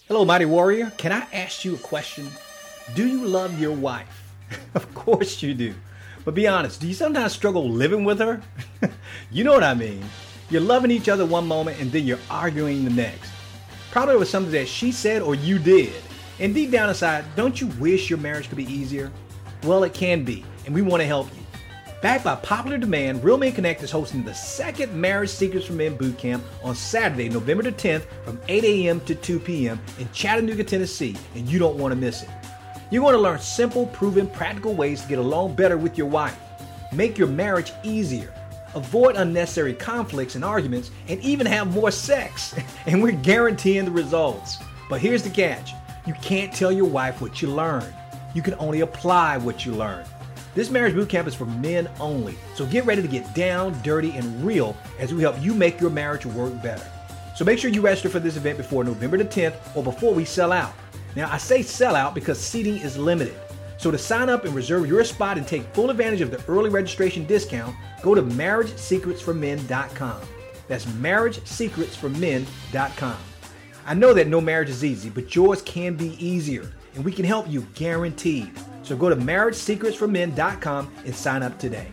Hello, Mighty Warrior. Can I ask you a question? Do you love your wife? Of course you do. But be honest, do you sometimes struggle living with her? You know what I mean. You're loving each other one moment and then you're arguing the next. Probably with something that she said or you did. And deep down inside, don't you wish your marriage could be easier? Well, it can be, and we want to help you. Backed by popular demand, Real Men Connect is hosting the second Marriage Secrets for Men Bootcamp on Saturday, November the 10th from 8 a.m. to 2 p.m. in Chattanooga, Tennessee, and you don't want to miss it. You're going to learn simple, proven, practical ways to get along better with your wife, make your marriage easier, avoid unnecessary conflicts and arguments, and even have more sex. And we're guaranteeing the results. But here's the catch. You can't tell your wife what you learned. You can only apply what you learned. This marriage bootcamp is for men only, so get ready to get down, dirty, and real as we help you make your marriage work better. So make sure you register for this event before November the 10th or before we sell out. Now, I say sell out because seating is limited. So to sign up and reserve your spot and take full advantage of the early registration discount, go to marriagesecretsformen.com. That's marriagesecretsformen.com. I know that no marriage is easy, but yours can be easier, and we can help you guaranteed. So go to marriagesecretsformen.com and sign up today.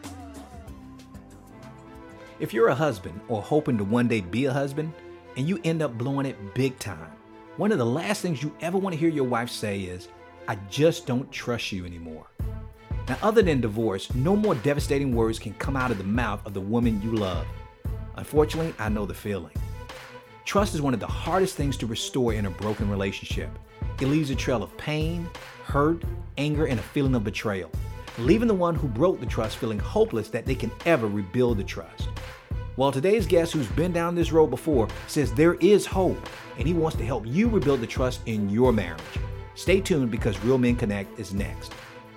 If you're a husband or hoping to one day be a husband and you end up blowing it big time, one of the last things you ever want to hear your wife say is, "I just don't trust you anymore." Now, other than divorce, no more devastating words can come out of the mouth of the woman you love. Unfortunately, I know the feeling. Trust is one of the hardest things to restore in a broken relationship. It leaves a trail of pain, hurt, anger, and a feeling of betrayal, leaving the one who broke the trust feeling hopeless that they can ever rebuild the trust. Well, today's guest, who's been down this road before, says there is hope, and he wants to help you rebuild the trust in your marriage. Stay tuned because Real Men Connect is next.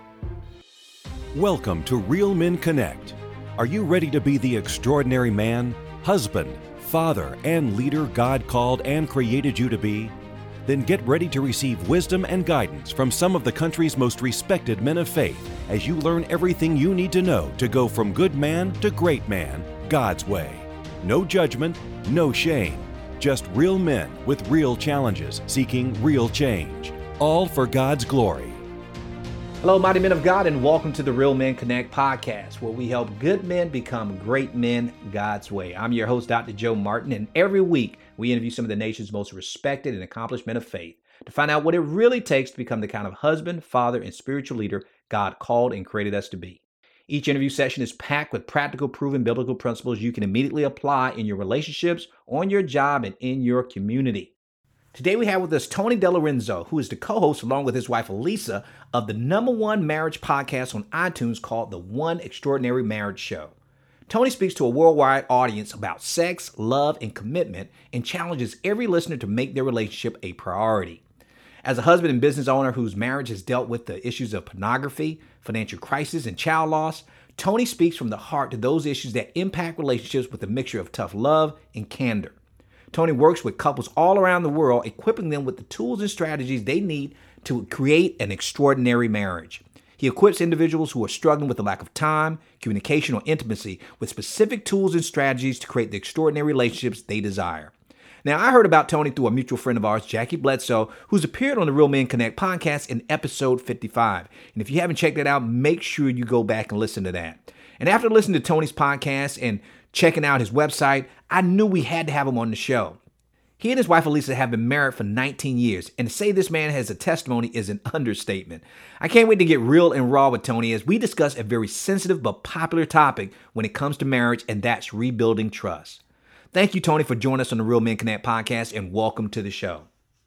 Welcome to Real Men Connect. Are you ready to be the extraordinary man, husband, father, and leader God called and created you to be? Then get ready to receive wisdom and guidance from some of the country's most respected men of faith as you learn everything you need to know to go from good man to great man, God's way. No judgment, no shame. Just real men with real challenges seeking real change. All for God's glory. Hello, mighty men of God, and welcome to the Real Men Connect podcast, where we help good men become great men God's way. I'm your host, Dr. Joe Martin, and every week we interview some of the nation's most respected and accomplished men of faith to find out what it really takes to become the kind of husband, father, and spiritual leader God called and created us to be. Each interview session is packed with practical, proven biblical principles you can immediately apply in your relationships, on your job, and in your community. Today we have with us Tony DeLorenzo, who is the co-host along with his wife Elisa of the #1 marriage podcast on iTunes called The One Extraordinary Marriage Show. Tony speaks to a worldwide audience about sex, love, and commitment and challenges every listener to make their relationship a priority. As a husband and business owner whose marriage has dealt with the issues of pornography, financial crisis, and child loss, Tony speaks from the heart to those issues that impact relationships with a mixture of tough love and candor. Tony works with couples all around the world, equipping them with the tools and strategies they need to create an extraordinary marriage. He equips individuals who are struggling with a lack of time, communication, or intimacy with specific tools and strategies to create the extraordinary relationships they desire. Now, I heard about Tony through a mutual friend of ours, Jackie Bledsoe, who's appeared on the Real Men Connect podcast in episode 55. And if you haven't checked that out, make sure you go back and listen to that. And after listening to Tony's podcast and checking out his website, I knew we had to have him on the show. He and his wife Elisa have been married for 19 years, and to say this man has a testimony is an understatement. I can't wait to get real and raw with Tony as we discuss a very sensitive but popular topic when it comes to marriage, and that's rebuilding trust. Thank you, Tony, for joining us on the Real Men Connect podcast, and welcome to the show.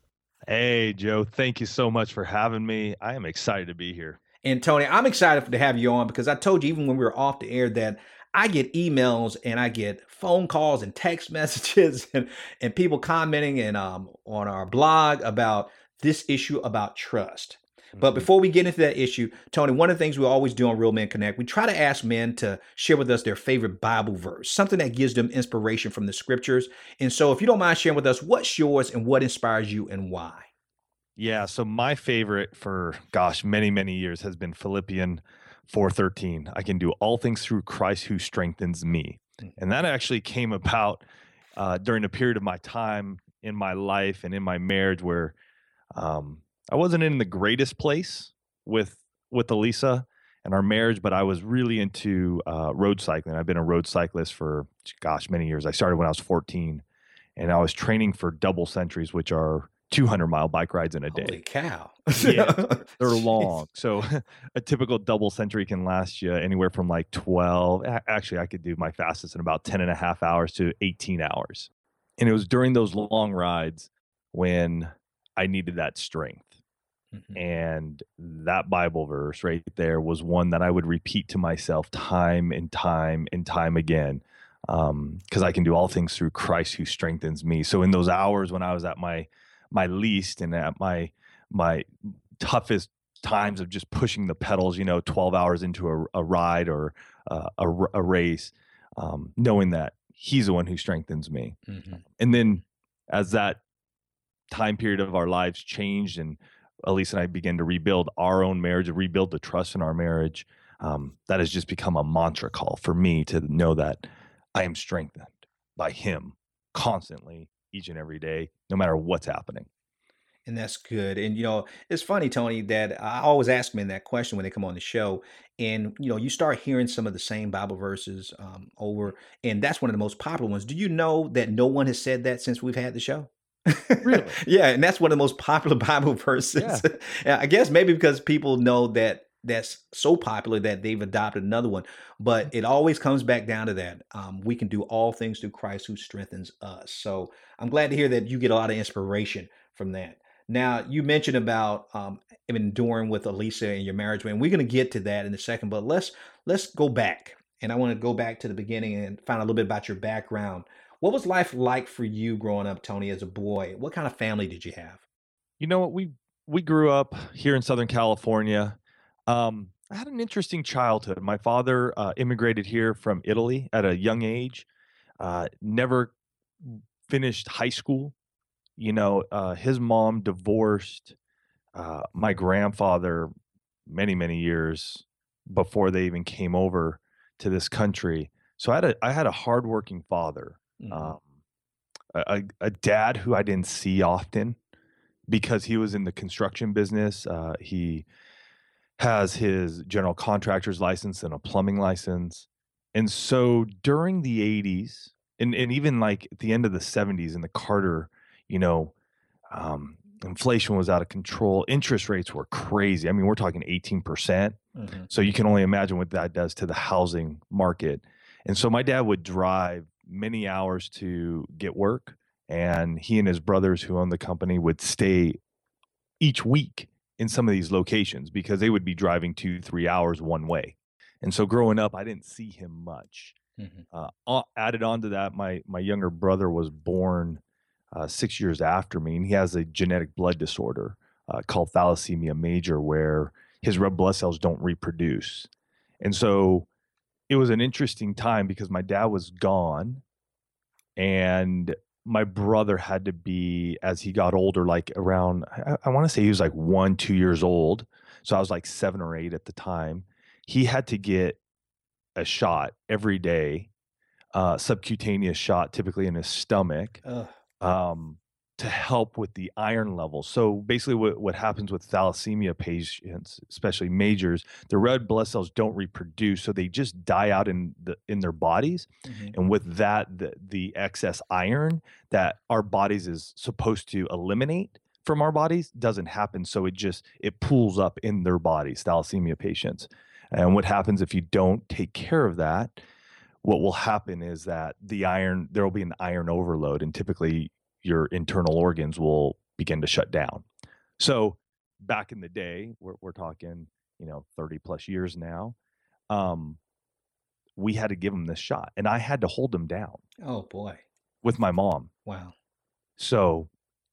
Hey, Joe. Thank you so much for having me. I am excited to be here. And Tony, I'm excited to have you on because I told you even when we were off the air that I get emails and I get phone calls and text messages and people commenting and on our blog about this issue about trust. But before we get into that issue, Tony, one of the things we always do on Real Men Connect, we try to ask men to share with us their favorite Bible verse, something that gives them inspiration from the scriptures. And so if you don't mind sharing with us, what's yours and what inspires you and why? Yeah, so my favorite for, many, many years has been Philippians 4:13. I can do all things through Christ who strengthens me. And that actually came about during a period of my time in my life and in my marriage where I wasn't in the greatest place with Elisa and our marriage, but I was really into road cycling. I've been a road cyclist for, many years. I started when I was 14, and I was training for double centuries, which are 200-mile bike rides in a day. Holy cow. Yeah, they're Jeez. long. So a typical double century can last you anywhere from like 12. Actually, I could do my fastest in about 10 and a half hours to 18 hours. And it was during those long rides when I needed that strength. Mhm. And that Bible verse right there was one that I would repeat to myself time and time and time again, because I can do all things through Christ who strengthens me. So in those hours when I was at my least and at my toughest times of just pushing the pedals, 12 hours into a ride or a race, knowing that He's the one who strengthens me. Mhm. And then as that time period of our lives changed and Elise and I began to rebuild our own marriage, rebuild the trust in our marriage, that has just become a mantra call for me to know that I am strengthened by Him constantly, each and every day, no matter what's happening. And that's good. And it's funny, Tony, that I always ask men that question when they come on the show. And you start hearing some of the same Bible verses over, and that's one of the most popular ones. Do you know that no one has said that since we've had the show? Really? Yeah, and that's one of the most popular Bible verses. Yeah. Yeah, I guess maybe because people know that that's so popular that they've adopted another one. But it always comes back down to that. We can do all things through Christ who strengthens us. So I'm glad to hear that you get a lot of inspiration from that. Now, you mentioned about enduring with Elisa and your marriage, and we're going to get to that in a second. But let's go back, and I want to go back to the beginning and find a little bit about your background. What was life like for you growing up, Tony, as a boy? What kind of family did you have? You know what? We grew up here in Southern California. I had an interesting childhood. My father immigrated here from Italy at a young age. Never finished high school. His mom divorced my grandfather many years before they even came over to this country. So I had a hardworking father, Mhm. a dad who I didn't see often because he was in the construction business. He has his general contractor's license and a plumbing license. And so during the 80s and even like at the end of the 70s in the Carter, you know, inflation was out of control. Interest rates were crazy. I mean, we're talking 18%. Mhm. So you can only imagine what that does to the housing market. And so my dad would drive many hours to get work, and he and his brothers who owned the company would stay each week in some of these locations because they would be driving 2-3 hours one way. And so growing up, I didn't see him much. Mhm. Added on to that, my younger brother was born 6 years after me, and he has a genetic blood disorder called thalassemia major, where his red blood cells don't reproduce. And so it was an interesting time because my dad was gone, and my brother had to be, as he got older, like around, I want to say he was like 1-2 years old. So I was like 7 or 8 at the time. He had to get a shot every day, subcutaneous shot, typically in his stomach, Ugh. to help with the iron levels. So basically what happens with thalassemia patients, especially majors, the red blood cells don't reproduce, so they just die out in their bodies. Mhm. And with that, the excess iron that our bodies is supposed to eliminate from our bodies doesn't happen. So it pools up in their bodies, thalassemia patients. And what happens if you don't take care of that, what will happen is that there will be an iron overload, and typically your internal organs will begin to shut down. So back in the day, we're talking, 30 plus years now, we had to give him this shot, and I had to hold him down Oh boy. with my mom. Wow. So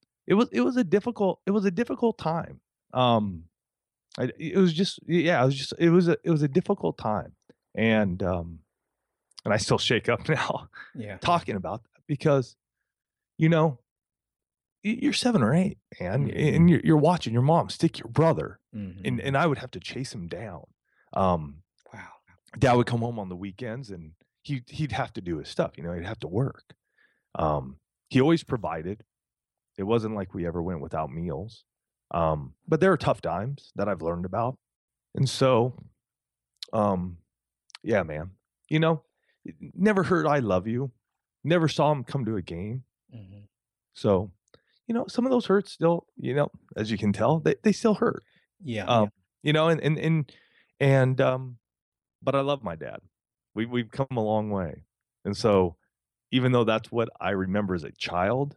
it was a difficult time. It was just, yeah, it was a difficult time. And I still shake up now Yeah. talking about that because, you know, you're 7 or 8, man, Mhm. and you're watching your mom stick your brother, Mhm. and I would have to chase him down. Um, Wow. Dad would come home on the weekends, and he'd have to do his stuff, he'd have to work. He always provided, It wasn't like we ever went without meals. But there are tough times that I've learned about. And so, um, yeah, man, never heard I love you. Never saw him come to a game. Mhm. So, some of those hurts still, as you can tell, they still hurt. Yeah. And but I love my dad. We've come a long way. And so even though that's what I remember as a child,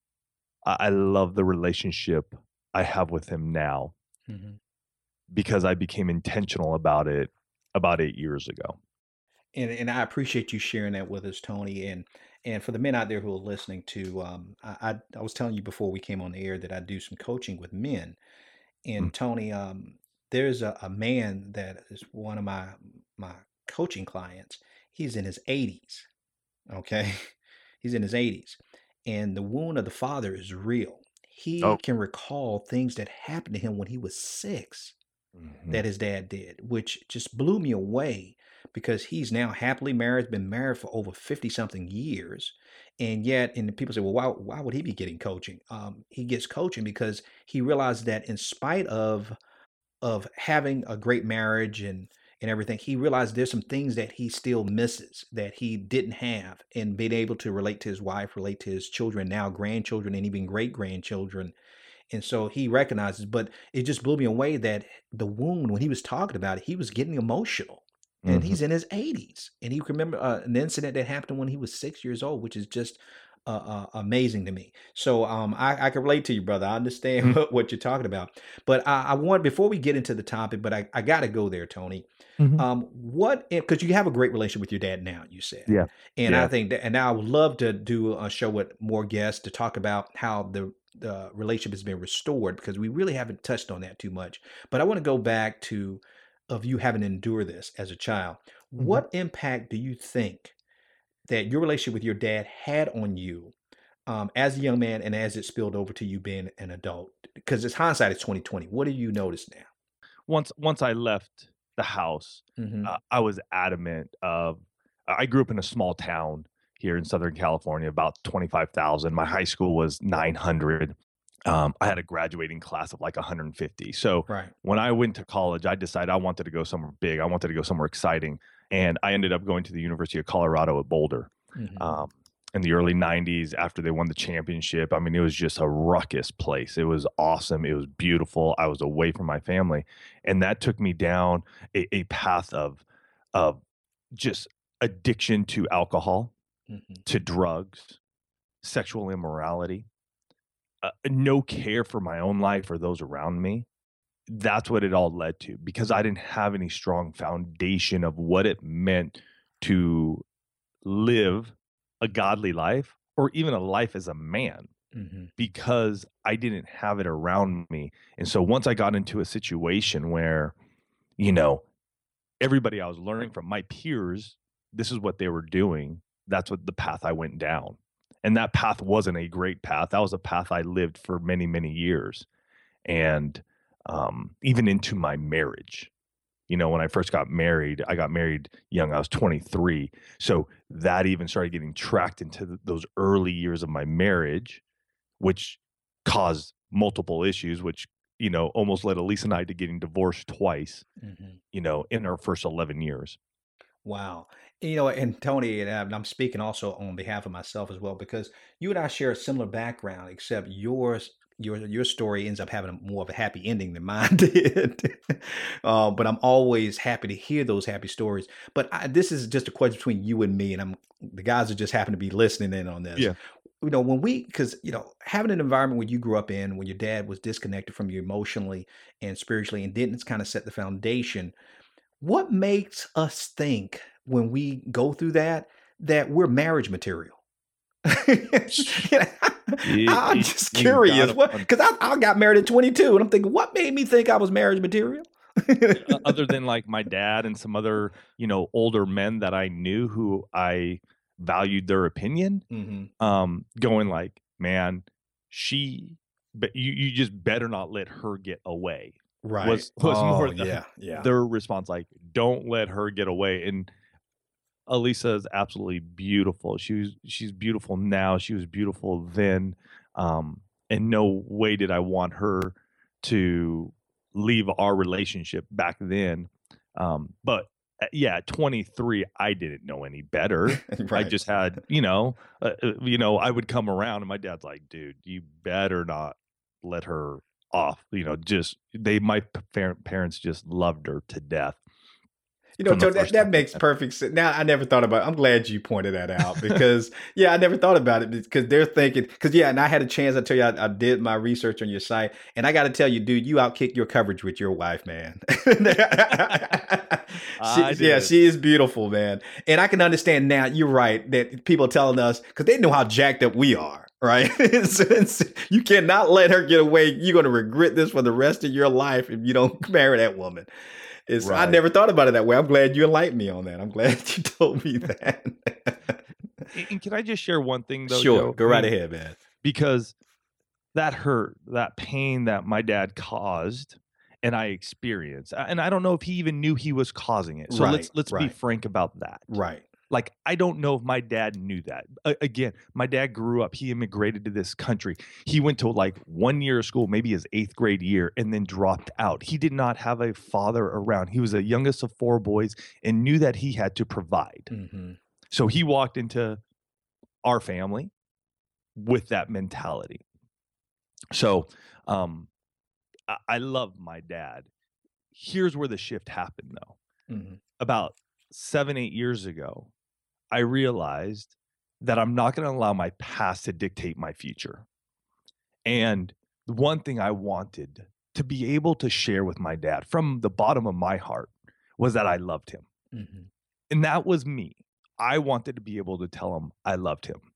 I love the relationship I have with him now Mhm. because I became intentional about it about 8 years ago. And I appreciate you sharing that with us, Tony. And for the men out there who are listening to, I was telling you before we came on the air that I do some coaching with men. Mm. And Tony, there's a man that is one of my coaching clients. He's in his 80s. Okay, he's in his 80s, and the wound of the father is real. He Oh. can recall things that happened to him when he was 6 Mhm. that his dad did, which just blew me away because he's now happily married, been married for over 50 something years. And yet, and people say, well, why would he be getting coaching? He gets coaching because he realized that in spite of having a great marriage and everything, he realized there's some things that he still misses that he didn't have, and being able to relate to his wife, relate to his children, now grandchildren, and even great grandchildren. And so he recognizes, but it just blew me away that the wound, when he was talking about it, he was getting emotional. And Mhm. he's in his 80s. And he can remember an incident that happened when he was 6 years old, which is just amazing to me. So I can relate to you, brother. I understand Mhm. what you're talking about. But I want, before we get into the topic, but I got to go there, Tony. Mhm. What, because you have a great relationship with your dad now, you said. Yeah. And I Yeah. think that, and I would love to do a show with more guests to talk about how the relationship has been restored, because we really haven't touched on that too much. But I want to go back to of you having to endure this as a child. Mhm. What impact do you think that your relationship with your dad had on you as a young man, and as it spilled over to you being an adult? Because it's hindsight is 2020. What do you notice now? Once I left the house, Mm-hmm. I was adamant of I grew up in a small town here in Southern California, about 25,000. My high school was 900. I had a graduating class of like 150. So Right. when I went to college, I decided I wanted to go somewhere big. I wanted to go somewhere exciting. And I ended up going to the University of Colorado at Boulder. Mm-hmm. Um, in the early 90s, after they won the championship, I mean, it was just a ruckus place. It was awesome. It was beautiful. I was away from my family. And that took me down a path of just addiction to alcohol, Mm-hmm. to drugs, sexual immorality, no care for my own life or those around me. That's what it all led to, because I didn't have any strong foundation of what it meant to live a godly life or even a life as a man, Mm-hmm. because I didn't have it around me. And so once I got into a situation where, you know, everybody I was learning from, my peers, this is what they were doing, that's what the path I went down. And that path wasn't a great path. That was a path I lived for many, many years. And even into my marriage. When I first got married, I got married young. I was 23. So that even started getting tracked into those early years of my marriage, which caused multiple issues, which, almost led Elise and I to getting divorced twice, Mm-hmm. in our first 11 years. Wow. And Tony, and I'm speaking also on behalf of myself as well, because you and I share a similar background, except your story ends up having more of a happy ending than mine did. But I'm always happy to hear those happy stories. But this is just a question between you and me, and the guys that just happen to be listening in on this. Yeah. Because having an environment where you grew up in, when your dad was disconnected from you emotionally and spiritually, and didn't kind of set the foundation, what makes us think when we go through that we're marriage material? I'm just You curious. gotta What? Because I got married at 22, and I'm thinking, what made me think I was marriage material? other than like my dad and some other, older men that I knew who I valued their opinion, Mm-hmm. going like, man, but you just better not let her get away. Right. Was more Oh, yeah. their response, like, don't let her get away. And Elisa is absolutely beautiful. She's beautiful now. She was beautiful then. in no way did I want her to leave our relationship back then. But yeah, at 23, I didn't know any better. I Right. just had, I would come around and my dad's like, dude, you better not let her off. My parents just loved her to death. Tony, that makes perfect sense. Now, I never thought about it. I'm glad you pointed that out because, I never thought about it because they're thinking, and I had a chance. I tell you, I did my research on your site, and I got to tell you, dude, you outkicked your coverage with your wife, man. She is beautiful, man. And I can understand now, you're right, that people are telling us, because they know how jacked up we are. Right. You cannot let her get away. You're going to regret this for the rest of your life if you don't marry that woman. Right. I never thought about it that way. I'm glad you enlightened me on that. I'm glad you told me that. And can I just share one thing, though? Sure. Joe? Go right ahead, man. Because that hurt, that pain that my dad caused and I experienced. And I don't know if he even knew he was causing it. So let's be frank about that. Right. Like, I don't know if my dad knew that. Again, my dad grew up. He immigrated to this country. He went to like 1 year of school, maybe his 8th grade year, and then dropped out. He did not have a father around. He was the youngest of 4 boys and knew that he had to provide. Mm-hmm. So he walked into our family with that mentality. So I love my dad. Here's where the shift happened, though. Mm-hmm. About 7-8 years ago, I realized that I'm not going to allow my past to dictate my future. And the one thing I wanted to be able to share with my dad from the bottom of my heart was that I loved him. Mm-hmm. And that was me. I wanted to be able to tell him I loved him.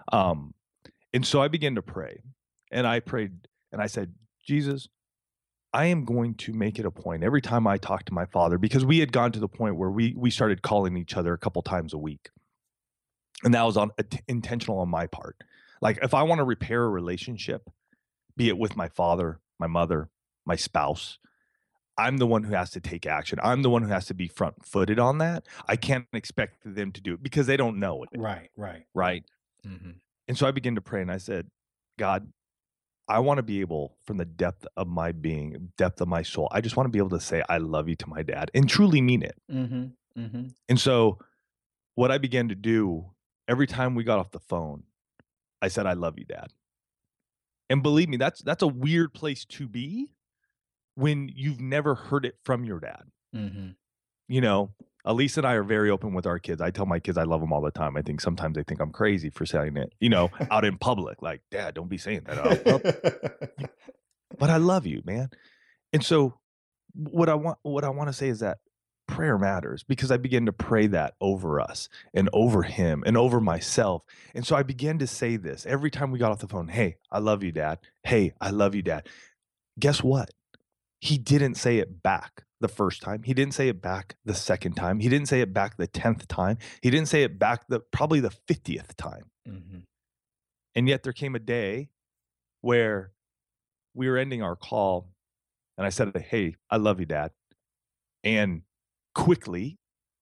And so I began to pray. And I prayed and I said, Jesus, I am going to make it a point every time I talk to my father, because we had gone to the point where we started calling each other a couple times a week. And that was intentional on my part. Like, if I want to repair a relationship, be it with my father, my mother, my spouse, I'm the one who has to take action. I'm the one who has to be front-footed on that. I can't expect them to do it because they don't know it. Right. Mm-hmm. And so I began to pray and I said, God, I want to be able, from the depth of my being, depth of my soul, I just want to be able to say, I love you to my dad and truly mean it. Mm-hmm. Mm-hmm. And so what I began to do every time we got off the phone, I said, I love you, Dad. And believe me, that's a weird place to be when you've never heard it from your dad. Mm-hmm. Elise and I are very open with our kids. I tell my kids I love them all the time. I think sometimes they think I'm crazy for saying it, out in public. Like, Dad, don't be saying that. But I love you, man. And so what I want to say is that prayer matters, because I began to pray that over us and over him and over myself. And so I began to say this every time we got off the phone. Hey, I love you, Dad. Hey, I love you, Dad. Guess what? He didn't say it back the first time. He didn't say it back the second time. He didn't say it back the 10th time. He didn't say it back probably the 50th time. Mm-hmm. And yet there came a day where we were ending our call and I said, hey, I love you, Dad. And quickly,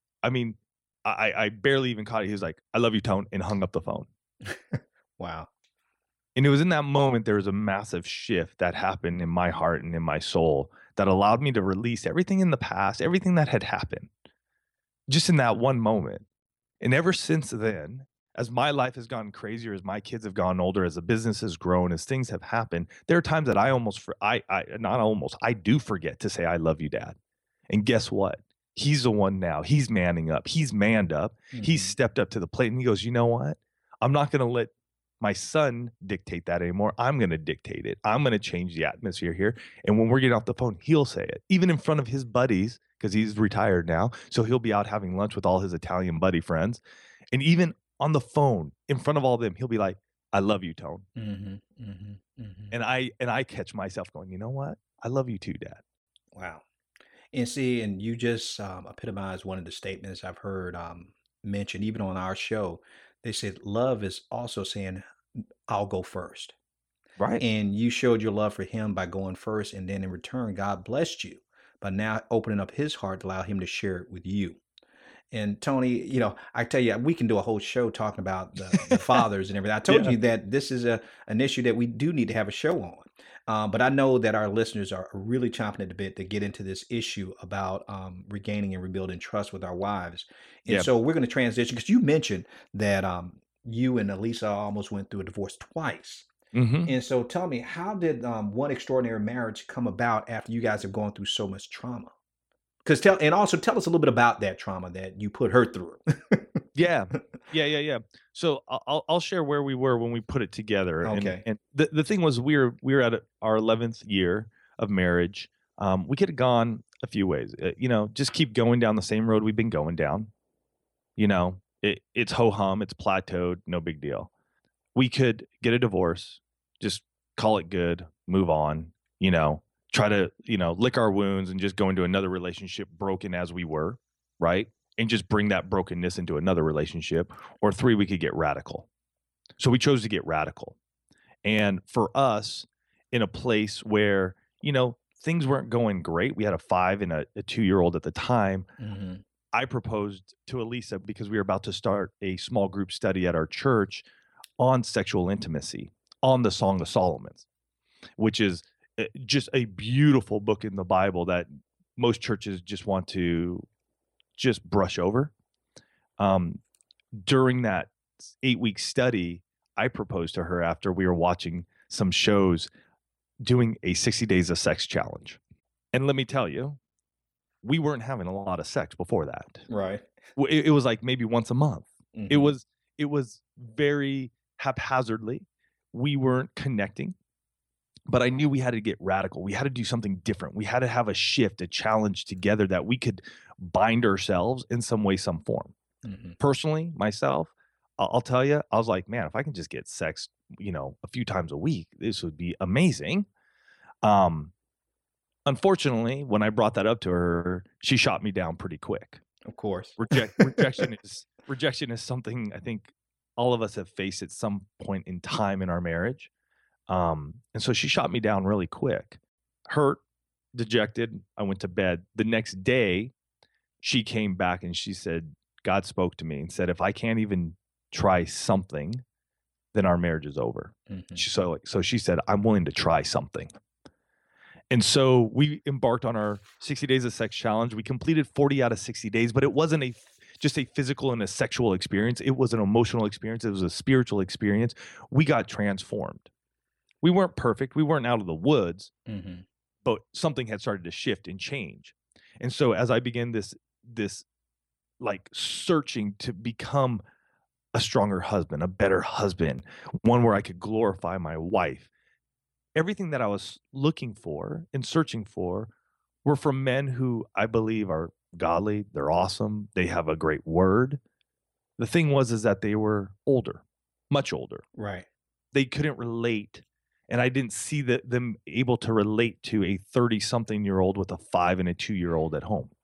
I barely even caught it. He was like, I love you, Tone, and hung up the phone. Wow. And it was in that moment, there was a massive shift that happened in my heart and in my soul that allowed me to release everything in the past, everything that had happened, just in that one moment. And ever since then, as my life has gotten crazier, as my kids have gotten older, as the business has grown, as things have happened, there are times that I do forget to say, I love you, Dad. And guess what? He's the one now. He's manning up. He's manned up. Mm-hmm. He's stepped up to the plate and he goes, you know what? I'm not going to let my son dictate that anymore. I'm going to dictate it. I'm going to change the atmosphere here. And when we're getting off the phone, he'll say it, even in front of his buddies, because he's retired now. So he'll be out having lunch with all his Italian buddy friends. And even on the phone, in front of all of them, he'll be like, I love you, Tone. Mm-hmm, mm-hmm, mm-hmm. And I catch myself going, you know what? I love you too, Dad. Wow. And you just epitomized one of the statements I've heard mentioned, even on our show. They said love is also saying, I'll go first. Right. And you showed your love for him by going first. And then in return, God blessed you by now opening up his heart to allow him to share it with you. And Tony, I tell you, we can do a whole show talking about the fathers and everything. I told you that this is an issue that we do need to have a show on. But I know that our listeners are really chomping at the bit to get into this issue about regaining and rebuilding trust with our wives. And so we're going to transition because you mentioned that you and Elisa almost went through a divorce twice. Mm-hmm. And so tell me, how did One Extraordinary Marriage come about after you guys have gone through so much trauma? Also tell us a little bit about that trauma that you put her through. Yeah. So I'll share where we were when we put it together. Okay. And the thing was, we were at our 11th year of marriage. We could have gone a few ways. Just keep going down the same road we've been going down. It's ho hum, it's plateaued, no big deal. We could get a divorce, just call it good, move on. Try to, lick our wounds and just go into another relationship broken as we were, right? And just bring that brokenness into another relationship. Or 3, we could get radical. So we chose to get radical. And for us, in a place where, things weren't going great, we had a 5 and a 2-year-old at the time. Mm-hmm. I proposed to Elisa because we were about to start a small group study at our church on sexual intimacy, on the Song of Solomon, which is just a beautiful book in the Bible that most churches just want to just brush over. During that 8-week study, I proposed to her after we were watching some shows doing a 60 days of sex challenge. And let me tell you, we weren't having a lot of sex before that. Right. It was like maybe once a month. Mm-hmm. It was very haphazardly. We weren't connecting. But I knew we had to get radical. We had to do something different. We had to have a shift, a challenge together that we could bind ourselves in some way, some form. Mm-hmm. Personally, myself, I'll tell you, I was like, man, if I can just get sex, a few times a week, this would be amazing. Unfortunately, when I brought that up to her, she shot me down pretty quick. Of course. Rejection is something I think all of us have faced at some point in time in our marriage. And so she shot me down really quick, hurt, dejected. I went to bed. The next day, she came back and she said, God spoke to me and said, if I can't even try something, then our marriage is over. Mm-hmm. So she said, I'm willing to try something. And so we embarked on our 60 days of sex challenge. We completed 40 out of 60 days, but it wasn't just a physical and a sexual experience. It was an emotional experience. It was a spiritual experience. We got transformed. We weren't perfect. We weren't out of the woods, mm-hmm. but something had started to shift and change. And so as I began this like searching to become a stronger husband, a better husband, one where I could glorify my wife, everything that I was looking for and searching for were from men who I believe are godly. They're awesome. They have a great word. The thing is that they were older, much older. Right. They couldn't relate. And I didn't see them able to relate to a 30-something-year-old with a 5 and a 2-year-old at home.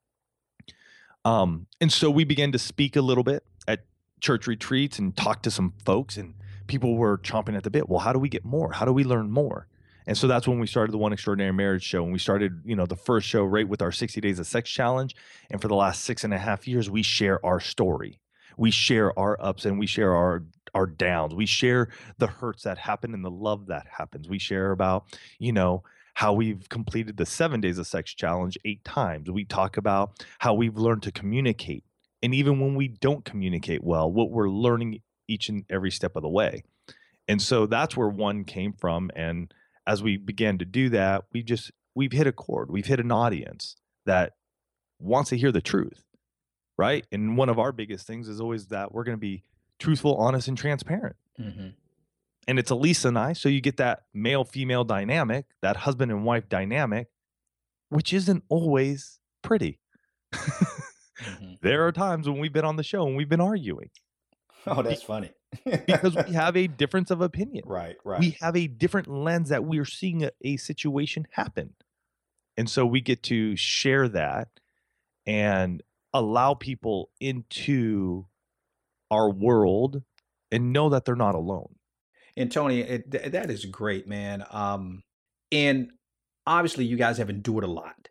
And so we began to speak a little bit at church retreats and talk to some folks, and people were chomping at the bit. Well, how do we get more? How do we learn more? And so that's when we started the One Extraordinary Marriage show. And we started, the first show right with our 60 Days of Sex Challenge. And for the last 6.5 years, we share our story. We share our ups and we share our downs. We share the hurts that happen and the love that happens. We share about, how we've completed the 7 Days of Sex Challenge 8 times. We talk about how we've learned to communicate. And even when we don't communicate well, what we're learning each and every step of the way. And so that's where one came from. And as we began to do that, we've hit a chord. We've hit an audience that wants to hear the truth, right? And one of our biggest things is always that we're going to be truthful, honest, and transparent. Mm-hmm. And it's Elisa and I, so you get that male-female dynamic, that husband and wife dynamic, which isn't always pretty. Mm-hmm. There are times when we've been on the show and we've been arguing. Oh, that's funny. Because we have a difference of opinion. Right. We have a different lens that we are seeing a situation happen. And so we get to share that and allow people into our world and know that they're not alone. And Tony, that is great, man. And obviously you guys have endured a lot.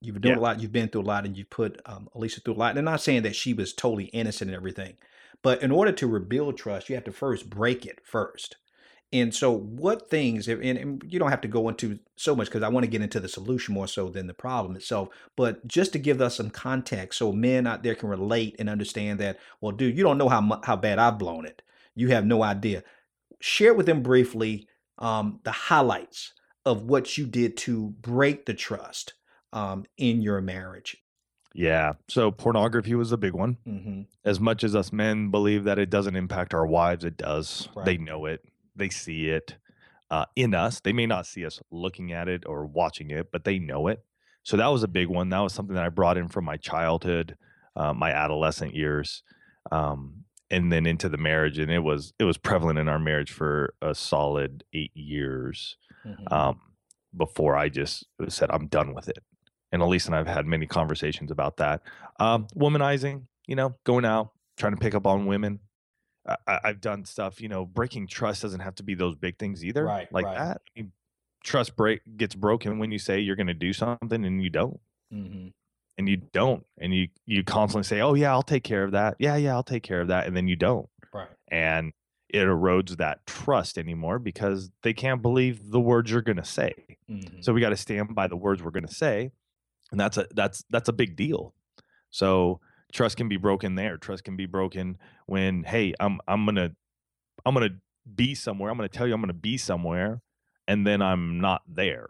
You've been doing a lot. You've been through a lot, and you put Alicia through a lot. And I'm not saying that she was totally innocent and everything, but in order to rebuild trust, you have to first break it first. And so, what things, and you don't have to go into so much because I want to get into the solution more so than the problem itself, but just to give us some context so men out there can relate and understand that, well, dude, you don't know how bad I've blown it. You have no idea. Share with them briefly the highlights of what you did to break the trust in your marriage. Yeah. So pornography was a big one. Mm-hmm. As much as us men believe that it doesn't impact our wives, it does. Right. They know it. They see it in us. They may not see us looking at it or watching it, but they know it. So that was a big one. That was something that I brought in from my childhood, my adolescent years, and then into the marriage. And it was prevalent in our marriage for a solid 8 years before I just said, I'm done with it. And Elise and I have had many conversations about that. Womanizing, going out, trying to pick up on women. I've done stuff, breaking trust doesn't have to be those big things either. Right. That. Trust gets broken when you say you're going to do something and you don't. Mm-hmm. And you don't. And you constantly say, oh, yeah, I'll take care of that. Yeah, I'll take care of that. And then you don't. Right. And it erodes that trust anymore because they can't believe the words you're going to say. Mm-hmm. So we got to stand by the words we're going to say. And that's a big deal. So trust can be broken there. Trust can be broken when, hey, I'm gonna be somewhere. I'm gonna tell you I'm gonna be somewhere, and then I'm not there.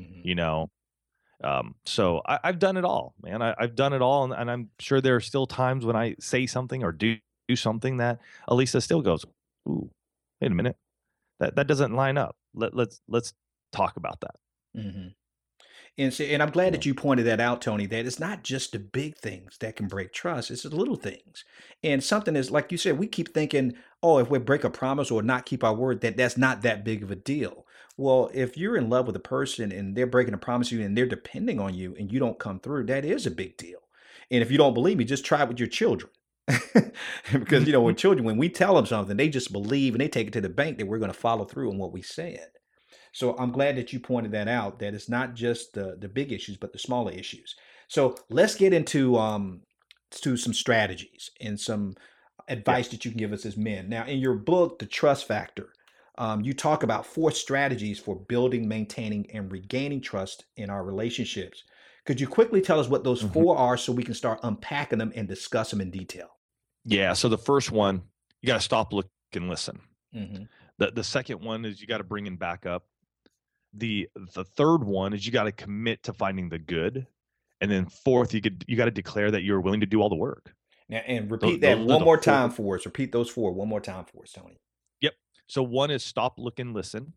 Mm-hmm. So I've done it all, man. I've done it all, and I'm sure there are still times when I say something or do something that Elisa still goes, "Ooh, wait a minute, that doesn't line up. Let's talk about that." Mm-hmm. And I'm glad that you pointed that out, Tony, that it's not just the big things that can break trust. It's the little things. And something is, like you said, we keep thinking, oh, if we break a promise or not keep our word, that's not that big of a deal. Well, if you're in love with a person and they're breaking a promise to you and they're depending on you and you don't come through, that is a big deal. And if you don't believe me, just try it with your children. Because, when we tell them something, they just believe and they take it to the bank that we're going to follow through on what we said. So I'm glad that you pointed that out, that it's not just the big issues, but the smaller issues. So let's get into to some strategies and some advice that you can give us as men. Now, in your book, The Trust Factor, you talk about 4 strategies for building, maintaining, and regaining trust in our relationships. Could you quickly tell us what those 4 are so we can start unpacking them and discuss them in detail? Yeah. So the first one, you got to stop, look, and listen. Mm-hmm. The second one is you got to bring in backup. The third one is you got to commit to finding the good, and then fourth, you got to declare that you're willing to do all the work. Now, and repeat that one more time for us. Repeat those 4 one more time for us, Tony. Yep. So 1 is stop, look, and listen.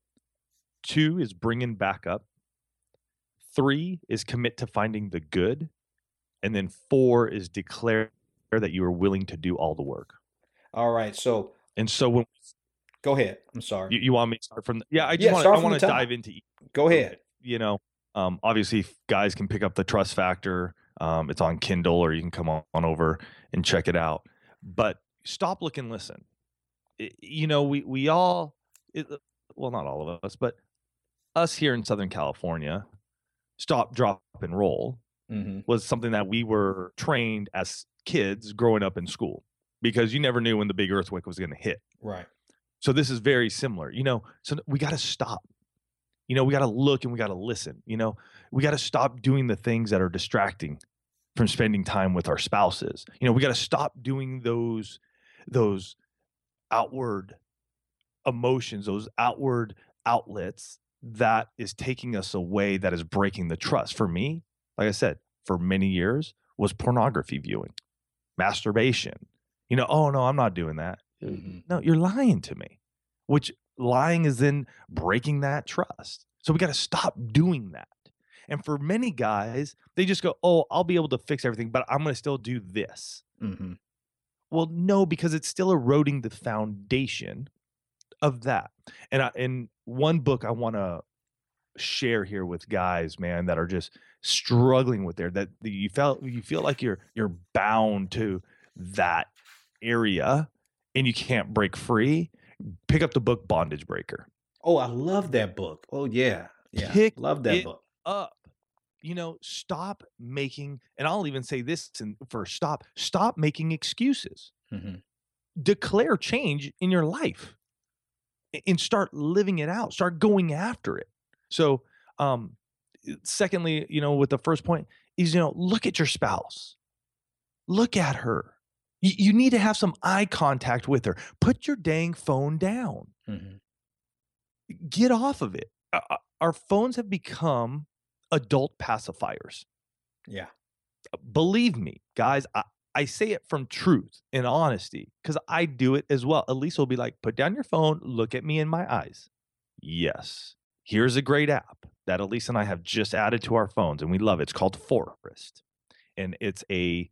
2 is bring in backup. 3 is commit to finding the good, and then 4 is declare that you are willing to do all the work. All right. So when go ahead. I'm sorry. You want me to start from I want to dive into each. Go ahead. Obviously guys can pick up The Trust Factor. It's on Kindle, or you can come on over and check it out. But stop, look, and listen. We all, not all of us, but us here in Southern California, stop, drop, and roll was something that we were trained as kids growing up in school, because you never knew when the big earthquake was going to hit. Right. So this is very similar, so we got to stop, we got to look and we got to listen, we got to stop doing the things that are distracting from spending time with our spouses. We got to stop doing those outward emotions, those outward outlets that is taking us away, that is breaking the trust. For me, like I said, for many years was pornography viewing, masturbation, oh no, I'm not doing that. Mm-hmm. No, you're lying to me, which lying is then breaking that trust. So we got to stop doing that. And for many guys, they just go, oh, I'll be able to fix everything, but I'm going to still do this. Mm-hmm. Well, no, because it's still eroding the foundation of that. And in one book I want to share here with guys, man, that are just struggling with that you feel like you're bound to that area and you can't break free. Pick up the book Bondage Breaker. Oh, I love that book. Oh yeah. Pick love that book up. stop making, and I'll even say this first, stop making excuses. Mm-hmm. Declare change in your life and start living it out, start going after it. So, secondly, with the first point is, look at your spouse, look at her. You need to have some eye contact with her. Put your dang phone down. Mm-hmm. Get off of it. Our phones have become adult pacifiers. Yeah. Believe me, guys, I say it from truth and honesty because I do it as well. Elisa will be like, put down your phone, look at me in my eyes. Yes. Here's a great app that Elisa and I have just added to our phones, and we love it. It's called Forest. And it's a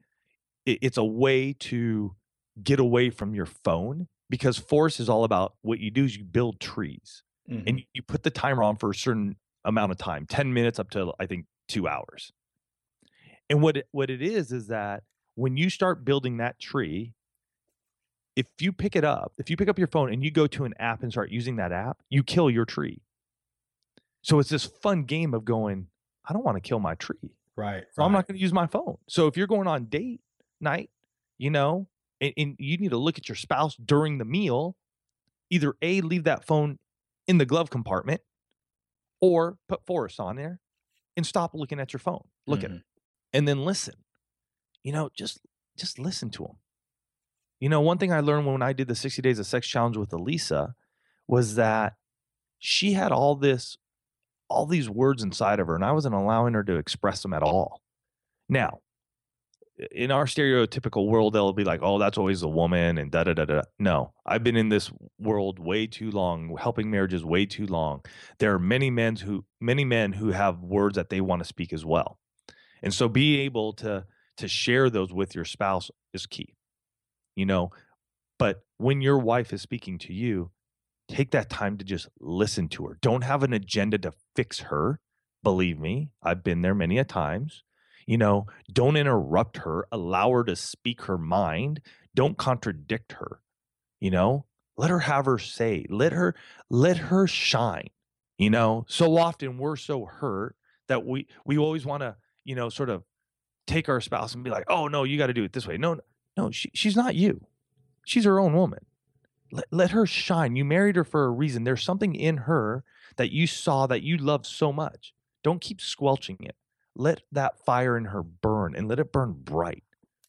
way to get away from your phone, because Forest is all about what you do is you build trees. Mm-hmm. And you put the timer on for a certain amount of time, 10 minutes up to, I think, 2 hours. And what it is that when you start building that tree, if you pick up your phone and you go to an app and start using that app, you kill your tree. So it's this fun game of going, I don't want to kill my tree. Right. So I'm not going to use my phone. So if you're going on date night, and you need to look at your spouse during the meal, either A, leave that phone in the glove compartment, or put Forest on there and stop looking at your phone. Look at it. And then listen. Just listen to them. One thing I learned when I did the 60 Days of Sex Challenge with Elisa was that she had all these words inside of her, and I wasn't allowing her to express them at all. Now, in our stereotypical world, they'll be like, oh, that's always a woman and da da da da. No, I've been in this world way too long, helping marriages way too long. There are many men who have words that they want to speak as well. And so be able to share those with your spouse is key. But when your wife is speaking to you, take that time to just listen to her. Don't have an agenda to fix her. Believe me, I've been there many a times. Don't interrupt her. Allow her to speak her mind. Don't contradict her. Let her have her say. Let her shine. So often we're so hurt that we always want to, sort of take our spouse and be like, oh no, you got to do it this way. No, she's not you. She's her own woman. Let her shine. You married her for a reason. There's something in her that you saw that you love so much. Don't keep squelching it. Let that fire in her burn, and let it burn bright.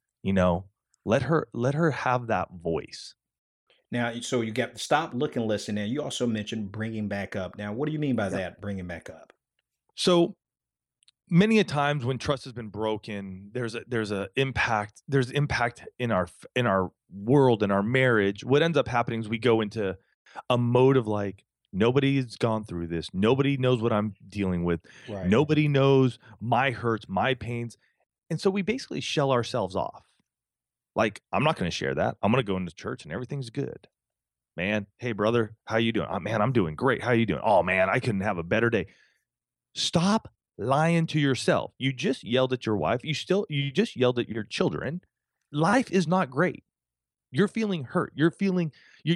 Let her have that voice. Now, so you got stop, look, and listen. Now, you also mentioned bringing back up. Now, what do you mean by that, bringing back up? So many a times when trust has been broken, there's impact in our world, in our marriage. What ends up happening is we go into a mode of like, nobody's gone through this. Nobody knows what I'm dealing with. Right. Nobody knows my hurts, my pains. And so we basically shell ourselves off. Like, I'm not going to share that. I'm going to go into church and everything's good. Man, hey brother, how you doing? Oh, man, I'm doing great. How you doing? Oh man, I couldn't have a better day. Stop lying to yourself. You just yelled at your wife. You just yelled at your children. Life is not great. You're feeling hurt. You're feeling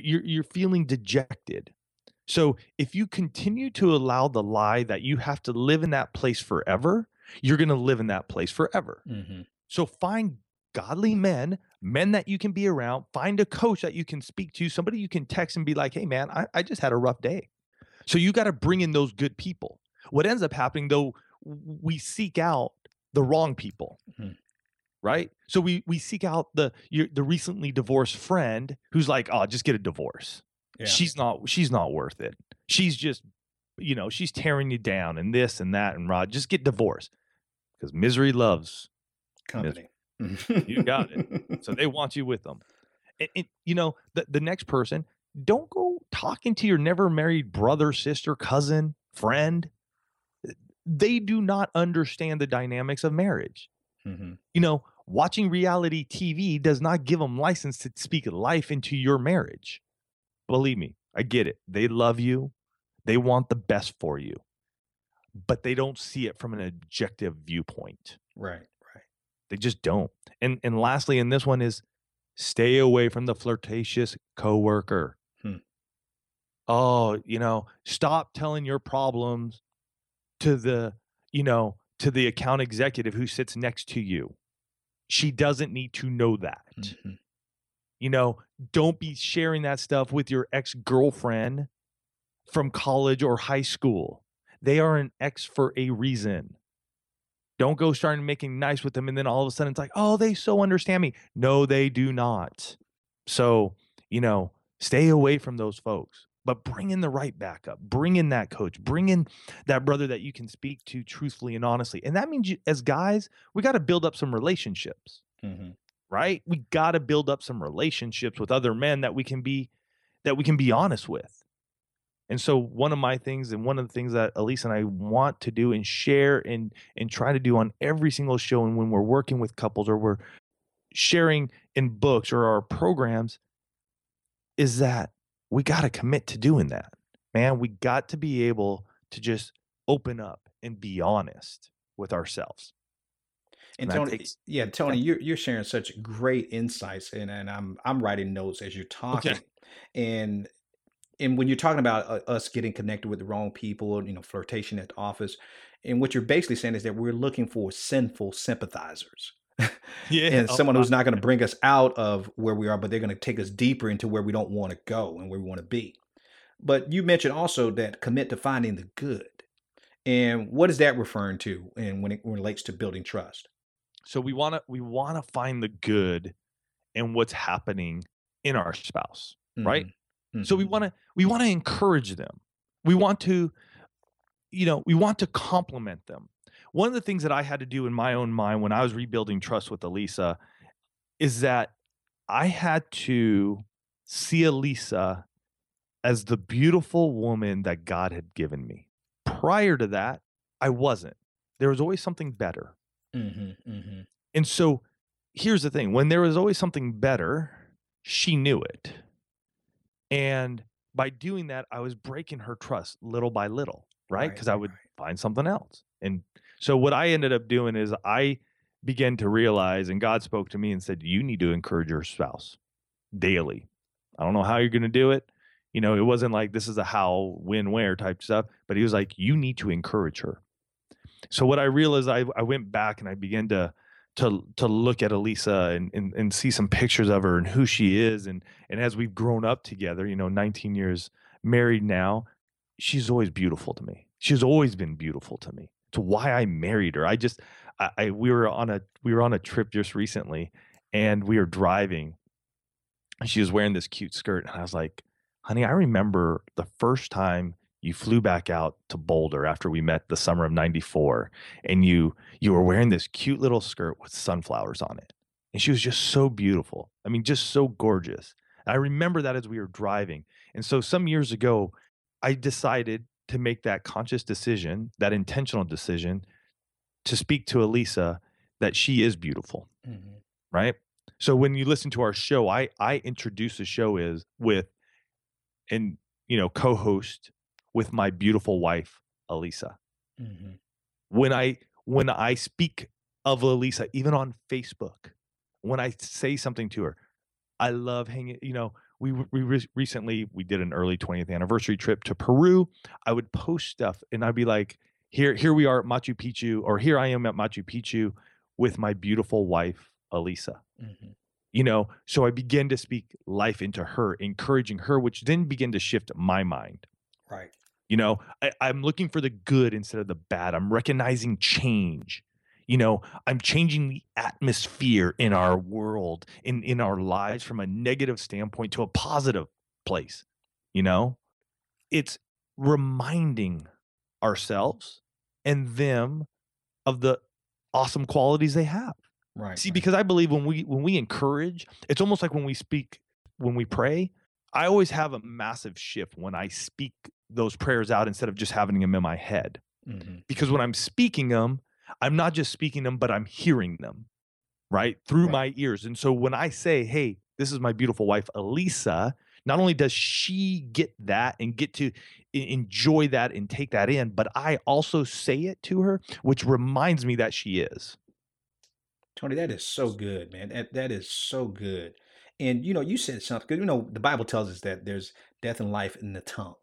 dejected. So if you continue to allow the lie that you have to live in that place forever, you're going to live in that place forever. Mm-hmm. So find godly men that you can be around. Find a coach that you can speak to, somebody you can text and be like, hey man, I just had a rough day. So you got to bring in those good people. What ends up happening though, we seek out the wrong people. Mm-hmm. Right? So we seek out the recently divorced friend who's like, oh, just get a divorce. Yeah. She's not worth it. She's just, she's tearing you down and this and that and Rod, just get divorced because misery loves company. Misery. You got it. So they want you with them. And the next person, don't go talking to your never married brother, sister, cousin, friend. They do not understand the dynamics of marriage. Mm-hmm. Watching reality TV does not give them license to speak life into your marriage. Believe me, I get it. They love you. They want the best for you, but they don't see it from an objective viewpoint. Right. They just don't. And lastly, in this one is stay away from the flirtatious coworker. Oh, stop telling your problems to the to the account executive who sits next to you. She doesn't need to know that. Mm-hmm. You know, don't be sharing that stuff with your ex-girlfriend from college or high school. They are an ex for a reason. Don't go starting making nice with them and then all of a sudden it's like, oh, they so understand me. No, they do not. So, you know, stay away from those folks, but bring in the right backup. Bring in that coach. Bring in that brother that you can speak to truthfully and honestly. And that means as guys, we got to build up some relationships, right? We got to build up some relationships with other men that we can be honest with. And so one of my things and one of the things that Elisa and I want to do and share and try to do on every single show and when we're working with couples or we're sharing in books or our programs is that we got to commit to doing that, man. We got to be able to just open up and be honest with ourselves. And Tony, Tony, you're sharing such great insights, and I'm writing notes as you're talking, and when you're talking about us getting connected with the wrong people, you know, flirtation at the office, and what you're basically saying is that we're looking for sinful sympathizers. And someone who's not going to bring us out of where we are, but they're going to take us deeper into where we don't want to go and where we want to be. But you mentioned also that commit to finding the good. And what is that referring to and when it relates to building trust? So we want to find the good in what's happening in our spouse, right? So we want to encourage them. We want to, we want to compliment them. One of the things that I had to do in my own mind when I was rebuilding trust with Elisa is that I had to see Elisa as the beautiful woman that God had given me. Prior to that, I wasn't. There was always something better. And so here's the thing. When there was always something better, she knew it. And by doing that, I was breaking her trust little by little, right? Because I would find something else. And so what I ended up doing is I began to realize, and God spoke to me and said, you need to encourage your spouse daily. I don't know how you're going to do it. You know, it wasn't like this is a how, when, where type stuff, but he was like, you need to encourage her. So what I realized, I went back and I began to look at Elisa and see some pictures of her and who she is. And as we've grown up together, 19 years married now, she's always beautiful to me. She's always been beautiful to me. It's why I married her. We were on a trip just recently and we were driving and she was wearing this cute skirt. And I was like, honey, I remember the first time you flew back out to Boulder after we met the summer of 94 and you were wearing this cute little skirt with sunflowers on it. And she was just so beautiful. I mean, just so gorgeous. And I remember that as we were driving. And so some years ago, I decided to make that conscious decision, that intentional decision to speak to Elisa that she is beautiful, right? So when you listen to our show, I introduce the show co-host with my beautiful wife, Elisa. When I speak of Elisa, even on Facebook, when I say something to her, I love hanging, we recently did an early 20th anniversary trip to Peru. I would post stuff and I'd be like, here we are at Machu Picchu, or here I am at Machu Picchu with my beautiful wife, Elisa. So I began to speak life into her, encouraging her, which then began to shift my mind. Right. I'm looking for the good instead of the bad. I'm recognizing change. I'm changing the atmosphere in our world, in our lives from a negative standpoint to a positive place. It's reminding ourselves and them of the awesome qualities they have. Right. See, because I believe when we encourage, it's almost like when we speak, when we pray, I always have a massive shift when I speak those prayers out instead of just having them in my head. Because when I'm speaking them, I'm not just speaking them, but I'm hearing them, right? Through my ears. And so when I say, hey, this is my beautiful wife, Elisa, not only does she get that and get to enjoy that and take that in, but I also say it to her, which reminds me that she is. Tony, that is so good, man. That is so good. And, you said something, because, the Bible tells us that there's death and life in the tongue.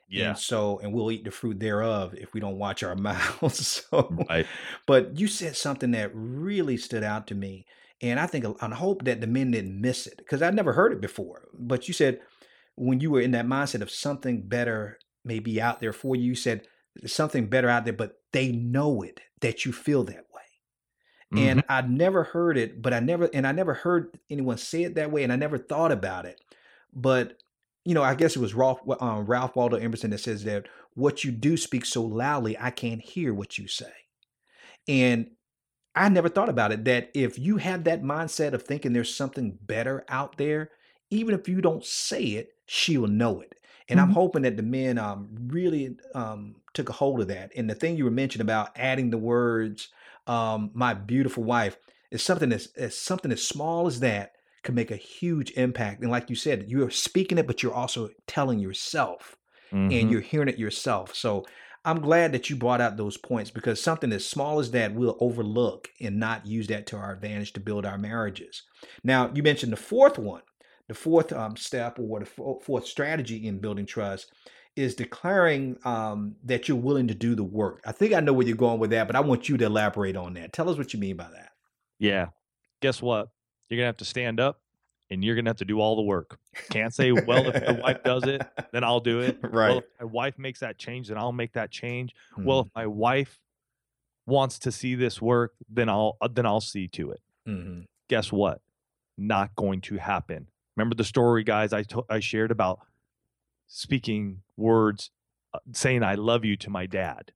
Yeah. And we'll eat the fruit thereof if we don't watch our mouths. So, Right. but you said something that really stood out to me. And I hope that the men didn't miss it because I never heard it before. But you said when you were in that mindset of something better may be out there for you, you said there's something better out there, but they know it that you feel that way. Mhm. And I'd never heard it, but I never heard anyone say it that way, and I never thought about it. But I guess it was Ralph Waldo Emerson that says that what you do speaks so loudly, I can't hear what you say. And I never thought about it that if you have that mindset of thinking there's something better out there, even if you don't say it, she'll know it. And I'm Mhm. hoping that the men really took a hold of that. And the thing you were mentioning about adding the words, "my beautiful wife," is something as small as that could make a huge impact. And like you said, you're speaking it, but you're also telling yourself, and Mhm. you're hearing it yourself. So I'm glad that you brought out those points because something as small as that we'll overlook and not use that to our advantage to build our marriages. Now, you mentioned the fourth one, the fourth step or the fourth strategy in building trust is declaring that you're willing to do the work. I think I know where you're going with that, but I want you to elaborate on that. Tell us what you mean by that. Yeah. Guess what? You're gonna have to stand up and you're gonna have to do all the work. Can't say, well, if my wife does it, then I'll do it. Well, Right. if my wife makes that change, then I'll make that change. Well, if Hmm. my wife wants to see this work, then I'll see to it. Hmm. Guess what? Not going to happen. Remember the story, guys, I shared about speaking words, saying I love you to my dad.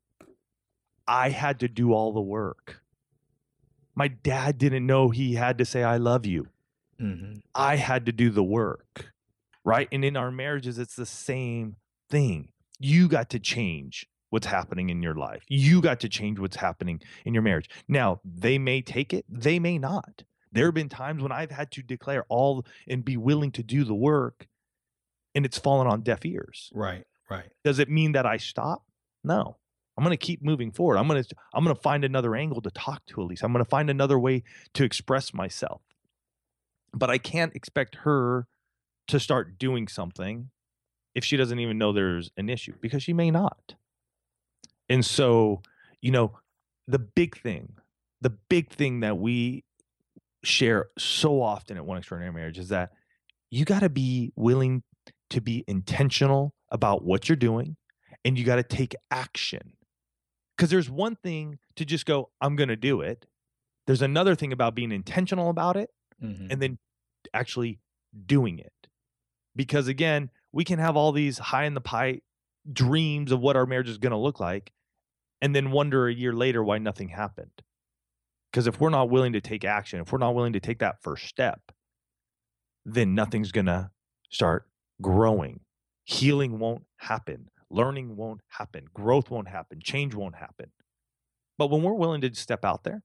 I had to do all the work. My dad didn't know he had to say I love you. Hmm. I had to do the work, right? And in our marriages, it's the same thing. You got to change what's happening in your life. You got to change what's happening in your marriage. Now, they may take it, they may not. There have been times when I've had to declare all and be willing to do the work, and it's fallen on deaf ears. Right. Right. Does it mean that I stop? No. I'm going to keep moving forward. I'm going to find another angle to talk to Elise. I'm going to find another way to express myself. But I can't expect her to start doing something if she doesn't even know there's an issue because she may not. And so, you know, the big thing that we share so often at One Extraordinary Marriage is that you got to be willing to be intentional about what you're doing and you got to take action. Because there's one thing to just go, I'm going to do it. There's another thing about being intentional about it Hmm. and then actually doing it. Because again, we can have all these high in the pie dreams of what our marriage is going to look like and then wonder a year later why nothing happened. Because if we're not willing to take action, if we're not willing to take that first step, then nothing's going to start growing. Healing won't happen. Learning won't happen. Growth won't happen. Change won't happen. But when we're willing to step out there,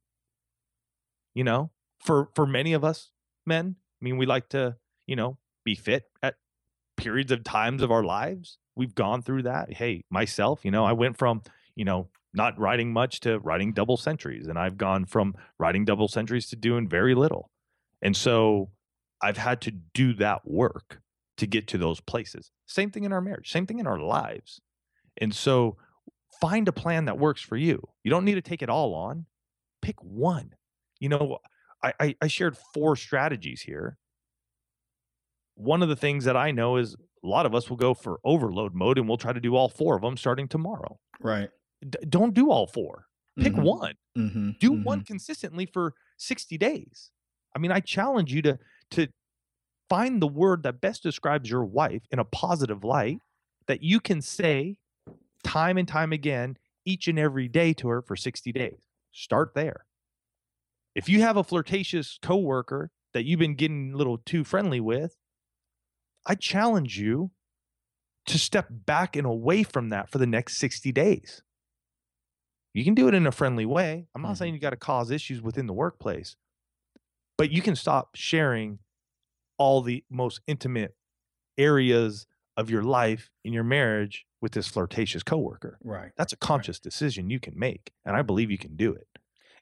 for many of us men, I mean, we like to, be fit at periods of times of our lives. We've gone through that. Hey, myself, I went from, not writing much to writing double centuries. And I've gone from writing double centuries to doing very little. And so I've had to do that work to get to those places. Same thing in our marriage, same thing in our lives. And so find a plan that works for you. You don't need to take it all on. Pick one. I shared 4 strategies here. One of the things that I know is a lot of us will go for overload mode and we'll try to do all 4 of them starting tomorrow. Right. Don't do all 4. Pick Mhm. one. Mhm. Do one Mhm. consistently for 60 days. I mean, I challenge you to find the word that best describes your wife in a positive light that you can say time and time again each and every day to her for 60 days. Start there. If you have a flirtatious coworker that you've been getting a little too friendly with, I challenge you to step back and away from that for the next 60 days. You can do it in a friendly way. I'm not saying you got to cause issues within the workplace, but you can stop sharing all the most intimate areas of your life in your marriage with this flirtatious coworker. Right. That's a conscious decision you can make, and I believe you can do it.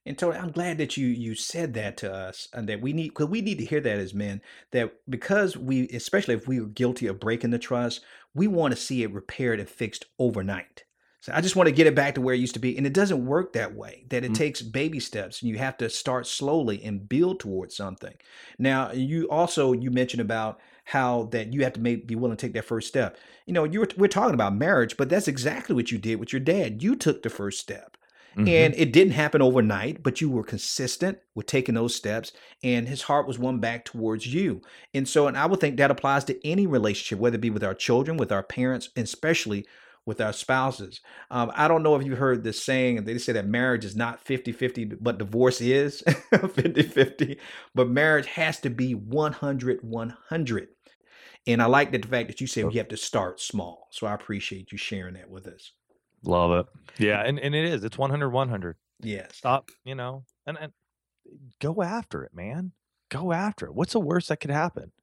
And Tony, I'm glad that you said that to us, and that because we need to hear that as men, that because we, especially if we are guilty of breaking the trust, we want to see it repaired and fixed overnight. So I just want to get it back to where it used to be, and it doesn't work that way. That it Mm. takes baby steps, and you have to start slowly and build towards something. Now, you mentioned about how that you have to be willing to take that first step. We're talking about marriage, but that's exactly what you did with your dad. You took the first step. Mhm. And it didn't happen overnight, but you were consistent with taking those steps, and his heart was won back towards you. And I would think that applies to any relationship, whether it be with our children, with our parents, and especially with our spouses. I don't know if you heard this saying, and they say that marriage is not 50-50, but divorce is 50-50. But marriage has to be 100-100. And I like the fact that you said Yep. you have to start small. So I appreciate you sharing that with us. Love it. Yeah, and it is. It's 100-100. Yes. Stop, and go after it, man. Go after it. What's the worst that could happen?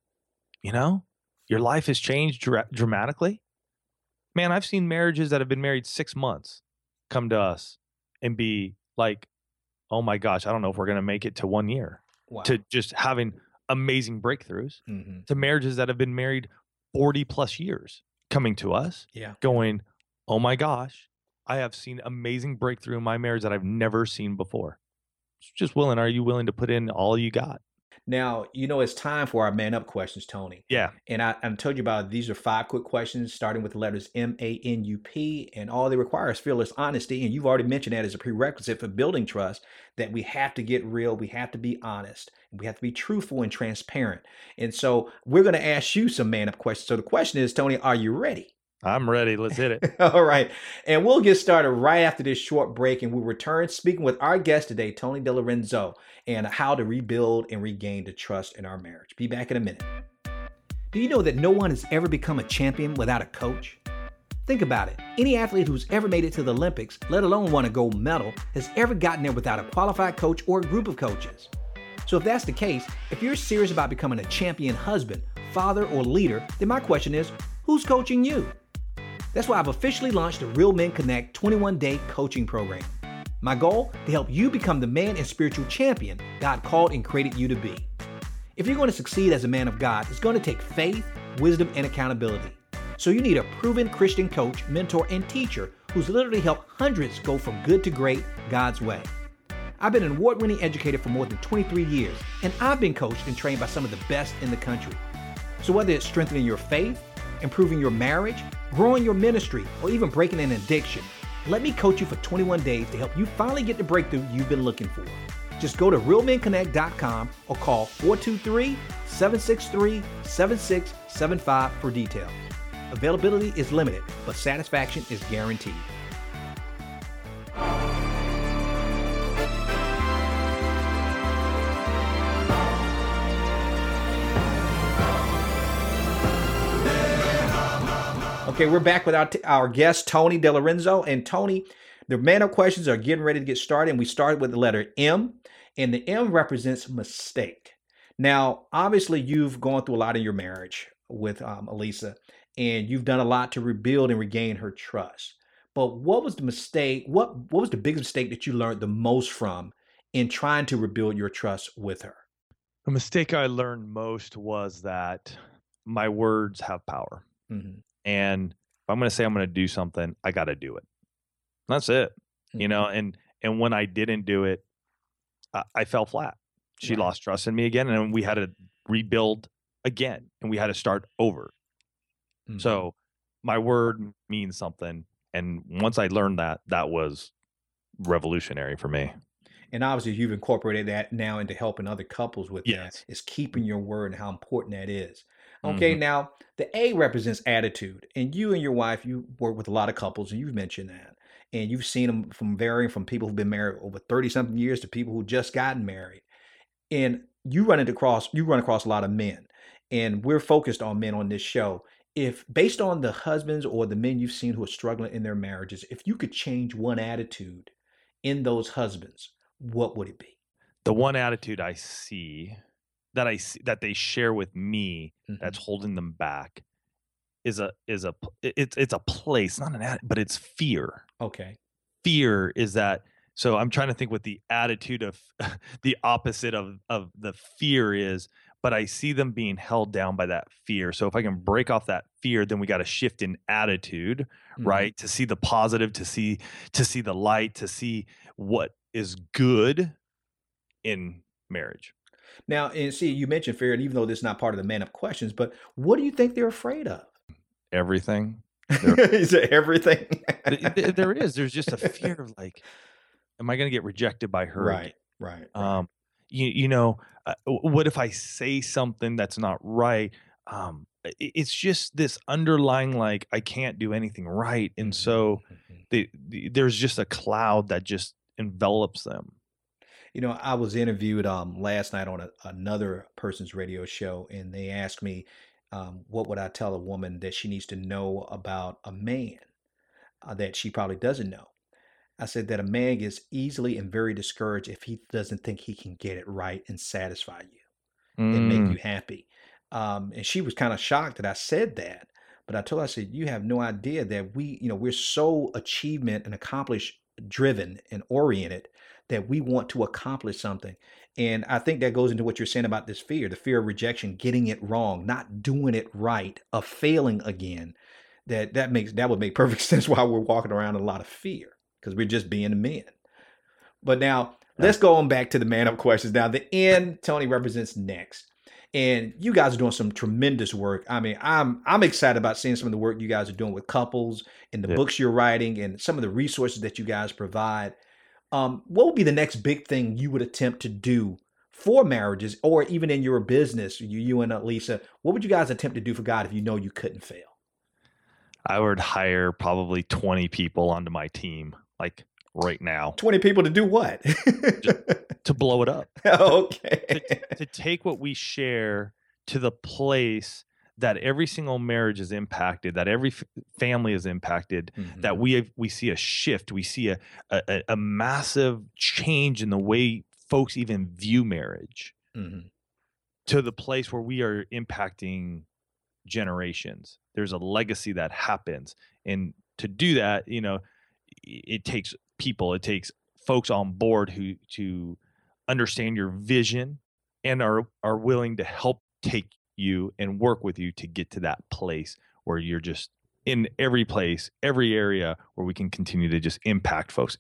Your life has changed dramatically. Man, I've seen marriages that have been married 6 months come to us and be like, oh my gosh, I don't know if we're going to make it to 1 year. Wow. To just having amazing breakthroughs, Mm-hmm. to marriages that have been married 40 plus years coming to us, Yeah. going, oh my gosh, I have seen amazing breakthrough in my marriage that I've never seen before. Are you willing to put in all you got? Now, it's time for our man up questions, Tony. Yeah. And I told you about these are 5 quick questions starting with the letters MANUP, and all they require is fearless honesty. And you've already mentioned that as a prerequisite for building trust, that we have to get real, we have to be honest, we have to be truthful and transparent. And so we're going to ask you some man up questions. So the question is, Tony, are you ready? I'm ready. Let's hit it. All right. And we'll get started right after this short break, and we'll return speaking with our guest today, Tony DeLorenzo, and how to rebuild and regain the trust in our marriage. Be back in a minute. Do you know that no one has ever become a champion without a coach? Think about it. Any athlete who's ever made it to the Olympics, let alone won a gold medal, has ever gotten there without a qualified coach or a group of coaches. So if that's the case, if you're serious about becoming a champion husband, father, or leader, then my question is, who's coaching you? That's why I've officially launched the Real Men Connect 21-day coaching program. My goal? To help you become the man and spiritual champion God called and created you to be. If you're going to succeed as a man of God, it's going to take faith, wisdom, and accountability. So you need a proven Christian coach, mentor, and teacher who's literally helped hundreds go from good to great God's way. I've been an award-winning educator for more than 23 years, and I've been coached and trained by some of the best in the country. So whether it's strengthening your faith, improving your marriage, growing your ministry, or even breaking an addiction, let me coach you for 21 days to help you finally get the breakthrough you've been looking for. Just go to realmenconnect.com or call 423-763-7675 for details. Availability is limited, but satisfaction is guaranteed. Okay, we're back with our guest, Tony DeLorenzo. And Tony, the man up questions are getting ready to get started. And we started with the letter M, and the M represents mistake. Now, obviously, you've gone through a lot in your marriage with Elisa, and you've done a lot to rebuild and regain her trust. But what was the mistake? What was the biggest mistake that you learned the most from in trying to rebuild your trust with her? The mistake I learned most was that my words have power. Mm-hmm. And if I'm going to say I'm going to do something, I got to do it. That's it. Mm-hmm. And when I didn't do it, I fell flat. She Right. lost trust in me again, and we had to rebuild again, and we had to start over. Mm-hmm. So my word means something. And once I learned that, that was revolutionary for me. And obviously, you've incorporated that now into helping other couples with Yes. that. Is keeping your word and how important that is. Okay, Now the A represents attitude. And you and your wife, you work with a lot of couples, and you've mentioned that. And you've seen them from varying from people who've been married over 30-something years to people who just gotten married. And you run across a lot of men. And we're focused on men on this show. If based on the husbands or the men you've seen who are struggling in their marriages, if you could change one attitude in those husbands, what would it be? The one attitude I see that they share with me Mm-hmm. that's holding them back it's a place, not an attitude, but it's fear. Okay. Fear is that So I'm trying to think what the attitude of the opposite of the fear is, but I see them being held down by that fear. So if I can break off that fear, then we got to shift in attitude, right? To see the positive, to see the light, to see what is good in marriage. Now, and see, you mentioned fear, and even though this is not part of the Man Up Questions, but what do you think they're afraid of? Everything. Is it everything? There is. There's just a fear of like, am I going to get rejected by her again? Right. What if I say something that's not right? It's just this underlying, like, I can't do anything right. And so there's just a cloud that just envelops them. You know, I was interviewed last night on another person's radio show, and they asked me, what would I tell a woman that she needs to know about a man that she probably doesn't know? I said that a man gets easily and very discouraged if he doesn't think he can get it right and satisfy you and make you happy. And she was kind of shocked that I said that. But I told her, I said, you have no idea that we're so achievement and accomplish driven and oriented that we want to accomplish something. And I think that goes into what you're saying about this fear, the fear of rejection, getting it wrong, not doing it right, of failing again. That would make perfect sense why we're walking around in a lot of fear, because we're just being men. But now let's go on back to the Man Up Questions. Now, the end Tony represents next. And you guys are doing some tremendous work. I mean, I'm excited about seeing some of the work you guys are doing with couples and the books you're writing and some of the resources that you guys provide. What would be the next big thing you would attempt to do for marriages, or even in your business, you and Lisa? What would you guys attempt to do for God if you know you couldn't fail? I would hire probably 20 people onto my team, like right now. 20 people to do what? To blow it up. Okay. To take what we share to the place that every single marriage is impacted, that every family is impacted, that we see a shift, we see a massive change in the way folks even view marriage, to the place where we are impacting generations. There's a legacy that happens. And to do that, it takes people, it takes folks on board who to understand your vision and are willing to help take you and work with you to get to that place where you're just in every place, every area where we can continue to just impact folks.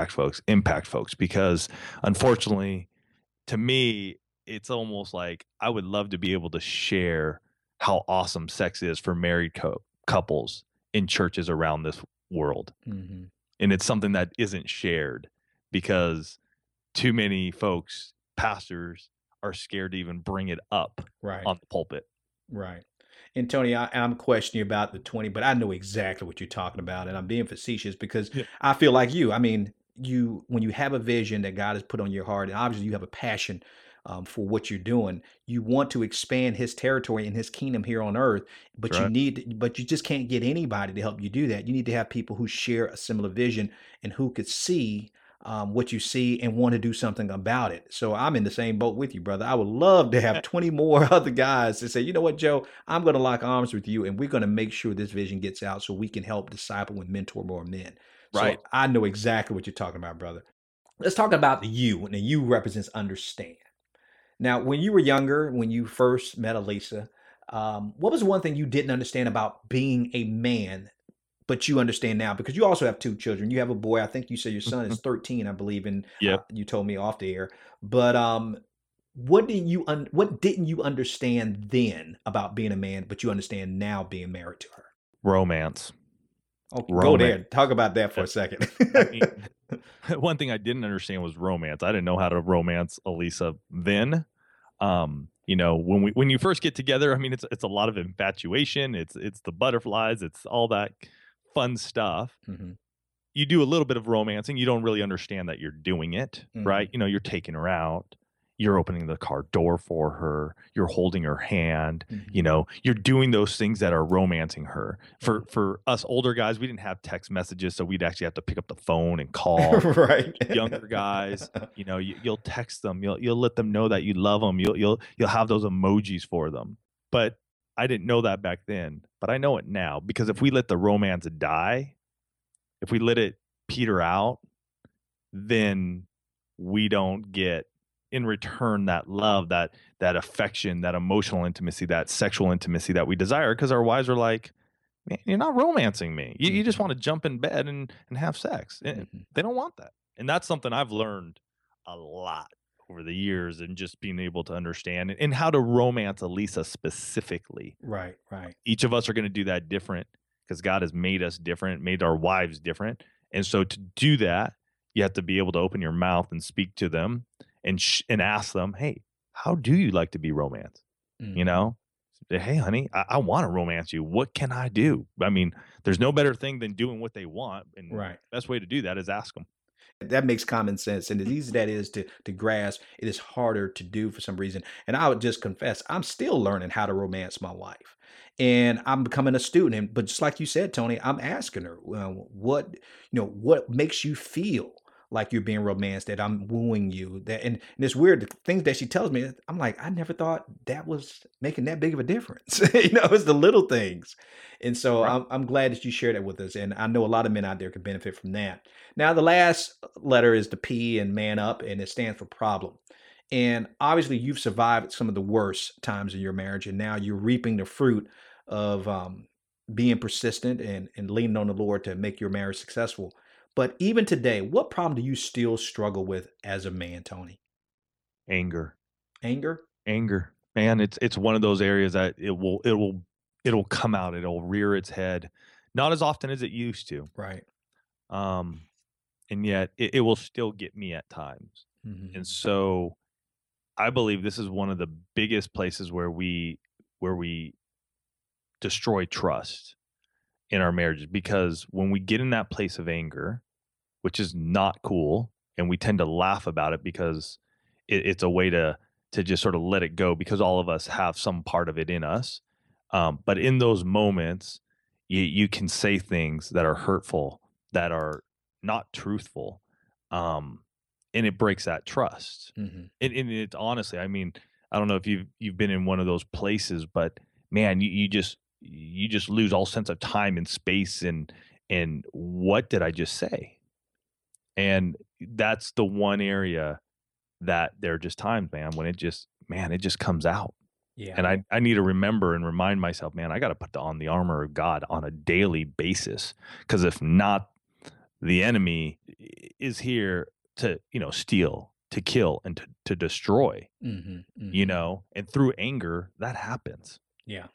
Because unfortunately, to me, it's almost like I would love to be able to share how awesome sex is for married couples in churches around this world. And it's something that isn't shared because too many folks, pastors, are scared to even bring it up on the pulpit. Right. And Tony, I'm questioning you about the 20, but I know exactly what you're talking about. And I'm being facetious because I feel like you. I mean, when you have a vision that God has put on your heart, and obviously you have a passion for what you're doing, you want to expand his territory and his kingdom here on earth, but you just can't get anybody to help you do that. You need to have people who share a similar vision and who could see what you see and want to do something about it. So I'm in the same boat with you, brother. I would love to have 20 more other guys to say, you know what, Joe, I'm going to lock arms with you and we're going to make sure this vision gets out so we can help disciple and mentor more men. Right. So I know exactly what you're talking about, brother. Let's talk about the you, and the you represents understand. Now, when you were younger, when you first met Elisa, what was one thing you didn't understand about being a man, but you understand now? Because you also have 2 children. You have a boy. I think you said your son is 13, I believe, and you told me off the air. But what didn't you understand then about being a man, but you understand now being married to her? Romance. Okay, go there. Talk about that for a second. I mean, one thing I didn't understand was romance. I didn't know how to romance Elisa then. When you first get together, I mean, it's a lot of infatuation. It's the butterflies. It's all that fun stuff. You do a little bit of romancing. You don't really understand that you're doing it, right? You're taking her out. You're opening the car door for her. You're holding her hand. You're doing those things that are romancing her. For us older guys, we didn't have text messages, so we'd actually have to pick up the phone and call. Right. Younger guys, you'll text them. You'll let them know that you love them. You'll have those emojis for them. But I didn't know that back then. But I know it now, because if we let the romance die, if we let it peter out, then we don't get in return that love, that affection, that emotional intimacy, that sexual intimacy that we desire, because our wives are like, man, you're not romancing me. You just want to jump in bed and have sex. They don't want that. And that's something I've learned a lot over the years, and just being able to understand and how to romance Elisa specifically. Right. Each of us are going to do that different, because God has made us different, made our wives different. And so to do that, you have to be able to open your mouth and speak to them and ask them, hey, how do you like to be romanced? You know, hey, honey, I want to romance you. What can I do? I mean, there's no better thing than doing what they want. And the best way to do that is ask them. That makes common sense. And as easy that is to grasp, it is harder to do for some reason. And I would just confess, I'm still learning how to romance my wife. And I'm becoming a student. But just like you said, Tony, I'm asking her, what makes you feel like you're being romanced, that I'm wooing you? And it's weird, the things that she tells me, I'm like, I never thought that was making that big of a difference. It's the little things. And so I'm glad that you shared that with us. And I know a lot of men out there could benefit from that. Now, the last letter is the P in man up, and it stands for problem. And obviously, you've survived some of the worst times in your marriage, and now you're reaping the fruit of being persistent and leaning on the Lord to make your marriage successful. But even today, what problem do you still struggle with as a man, Tony? Anger. Anger? Anger. Man, it's one of those areas that it'll come out. It'll rear its head, not as often as it used to. Right. And yet it will still get me at times. Mm-hmm. And so I believe this is one of the biggest places where we destroy trust in our marriages, because when we get in that place of anger, which is not cool, and we tend to laugh about it because it's a way to just sort of let it go, because all of us have some part of it in us. But in those moments, you can say things that are hurtful, that are not truthful, and it breaks that trust. Mm-hmm. And it's honestly, I mean, I don't know if you've been in one of those places, but man, you just lose all sense of time and space, and what did I just say? And that's the one area that there are just times, man, when it just comes out. Yeah. And I need to remember and remind myself, man, I got to put on the armor of God on a daily basis, because if not, the enemy is here to, steal, to kill, and to destroy. Mm-hmm, mm-hmm. And through anger, that happens. Yeah.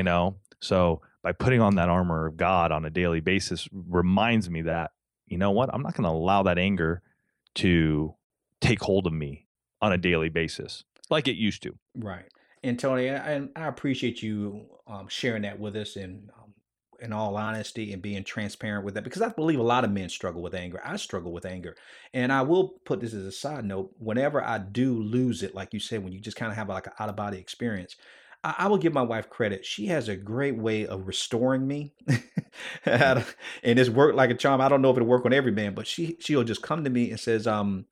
So by putting on that armor of God on a daily basis reminds me that, you know what, I'm not going to allow that anger to take hold of me on a daily basis like it used to. Right. And Tony, I appreciate you sharing that with us, and in all honesty, and being transparent with that, because I believe a lot of men struggle with anger. I struggle with anger. And I will put this as a side note. Whenever I do lose it, like you said, when you just kind of have like an out-of-body experience, I will give my wife credit. She has a great way of restoring me. And it's worked like a charm. I don't know if it'll work on every man, but she'll just come to me and says,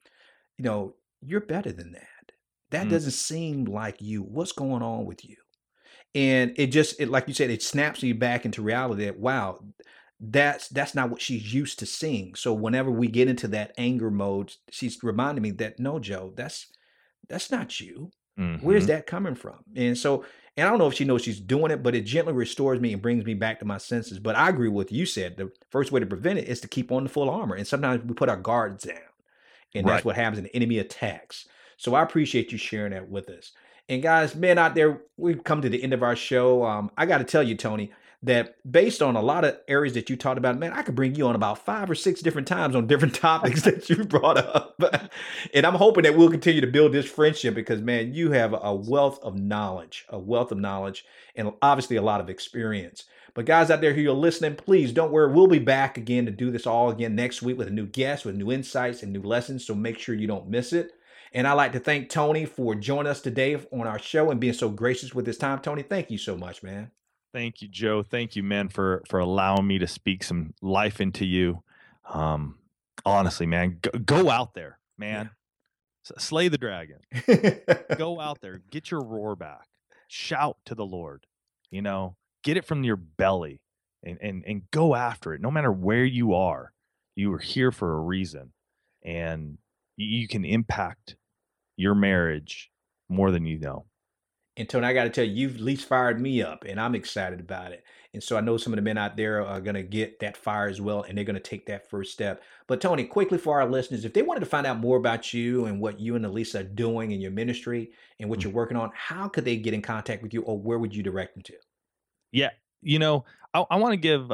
you're better than that. That doesn't seem like you. What's going on with you? And it like you said, it snaps you back into reality that, wow, that's not what she's used to seeing. So whenever we get into that anger mode, she's reminding me that, no, Joe, that's not you. Mm-hmm. Where's that coming from? And I don't know if she knows she's doing it, but it gently restores me and brings me back to my senses. But I agree with what you said. The first way to prevent it is to keep on the full armor. And sometimes we put our guards down, and that's what happens, and the enemy attacks. So I appreciate you sharing that with us. And guys, men out there, we've come to the end of our show. I got to tell you, Tony, that based on a lot of areas that you talked about, man, I could bring you on about 5 or 6 different times on different topics that you brought up. And I'm hoping that we'll continue to build this friendship, because, man, you have a wealth of knowledge, and obviously a lot of experience. But guys out there who are listening, please don't worry. We'll be back again to do this all again next week with a new guest, with new insights and new lessons. So make sure you don't miss it. And I'd like to thank Tony for joining us today on our show and being so gracious with his time. Tony, thank you so much, man. Thank you, Joe. Thank you, man, for allowing me to speak some life into you. Honestly, man, go out there, man. Yeah. Slay the dragon. Go out there. Get your roar back. Shout to the Lord. Get it from your belly and go after it. No matter where you are here for a reason. and you can impact your marriage more than you know. And Tony, I got to tell you, you've at least fired me up, and I'm excited about it. And so I know some of the men out there are going to get that fire as well, and they're going to take that first step. But Tony, quickly for our listeners, if they wanted to find out more about you and what you and Elisa are doing in your ministry and what you're working on, how could they get in contact with you, or where would you direct them to? Yeah, I want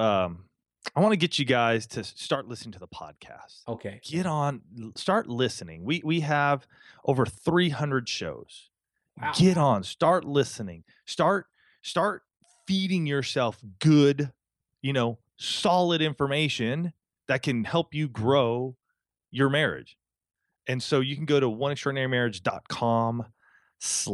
to get you guys to start listening to the podcast. Okay. Start listening. We have over 300 shows. Wow. Get on, start listening, start feeding yourself good, solid information that can help you grow your marriage. And so you can go to oneextraordinarymarriage.com / just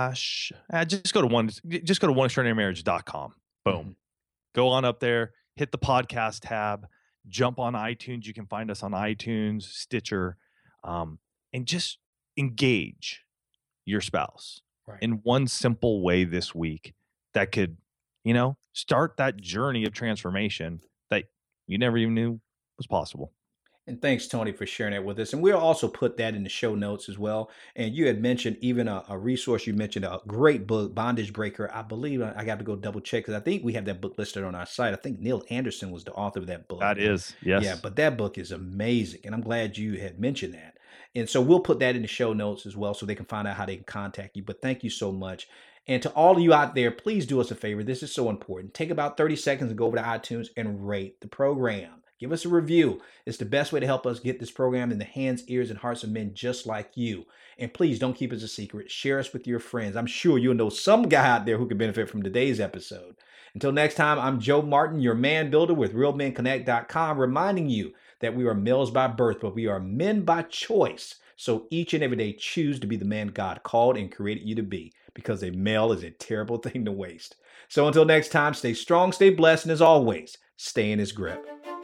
go to oneextraordinarymarriage.com. Boom. Mm-hmm. Go on up there, hit the podcast tab, jump on iTunes. You can find us on iTunes, Stitcher, and just engage your spouse in one simple way this week that could, start that journey of transformation that you never even knew was possible. And thanks, Tony, for sharing that with us. And we'll also put that in the show notes as well. And you had mentioned even a resource. You mentioned a great book, Bondage Breaker. I believe I got to go double check because I think we have that book listed on our site. I think Neil Anderson was the author of that book. That is, yes. Yeah, but that book is amazing. And I'm glad you had mentioned that. And so we'll put that in the show notes as well so they can find out how they can contact you. But thank you so much. And to all of you out there, please do us a favor. This is so important. Take about 30 seconds and go over to iTunes and rate the program. Give us a review. It's the best way to help us get this program in the hands, ears, and hearts of men just like you. And please don't keep us a secret. Share us with your friends. I'm sure you'll know some guy out there who could benefit from today's episode. Until next time, I'm Joe Martin, your man builder with RealMenConnect.com, reminding you that we are males by birth, but we are men by choice. So each and every day, choose to be the man God called and created you to be, because a male is a terrible thing to waste. So until next time, stay strong, stay blessed, and as always, stay in his grip.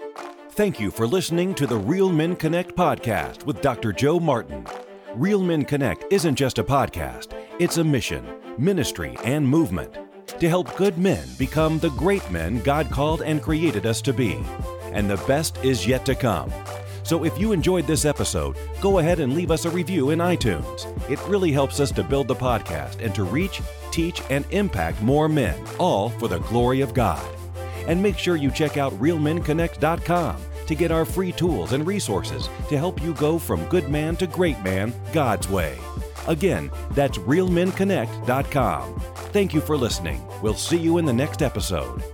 Thank you for listening to the Real Men Connect podcast with Dr. Joe Martin. Real Men Connect isn't just a podcast, it's a mission, ministry, and movement to help good men become the great men God called and created us to be. And the best is yet to come. So if you enjoyed this episode, go ahead and leave us a review in iTunes. It really helps us to build the podcast and to reach, teach, and impact more men, all for the glory of God. And make sure you check out RealMenConnect.com to get our free tools and resources to help you go from good man to great man God's way. Again, that's RealMenConnect.com. Thank you for listening. We'll see you in the next episode.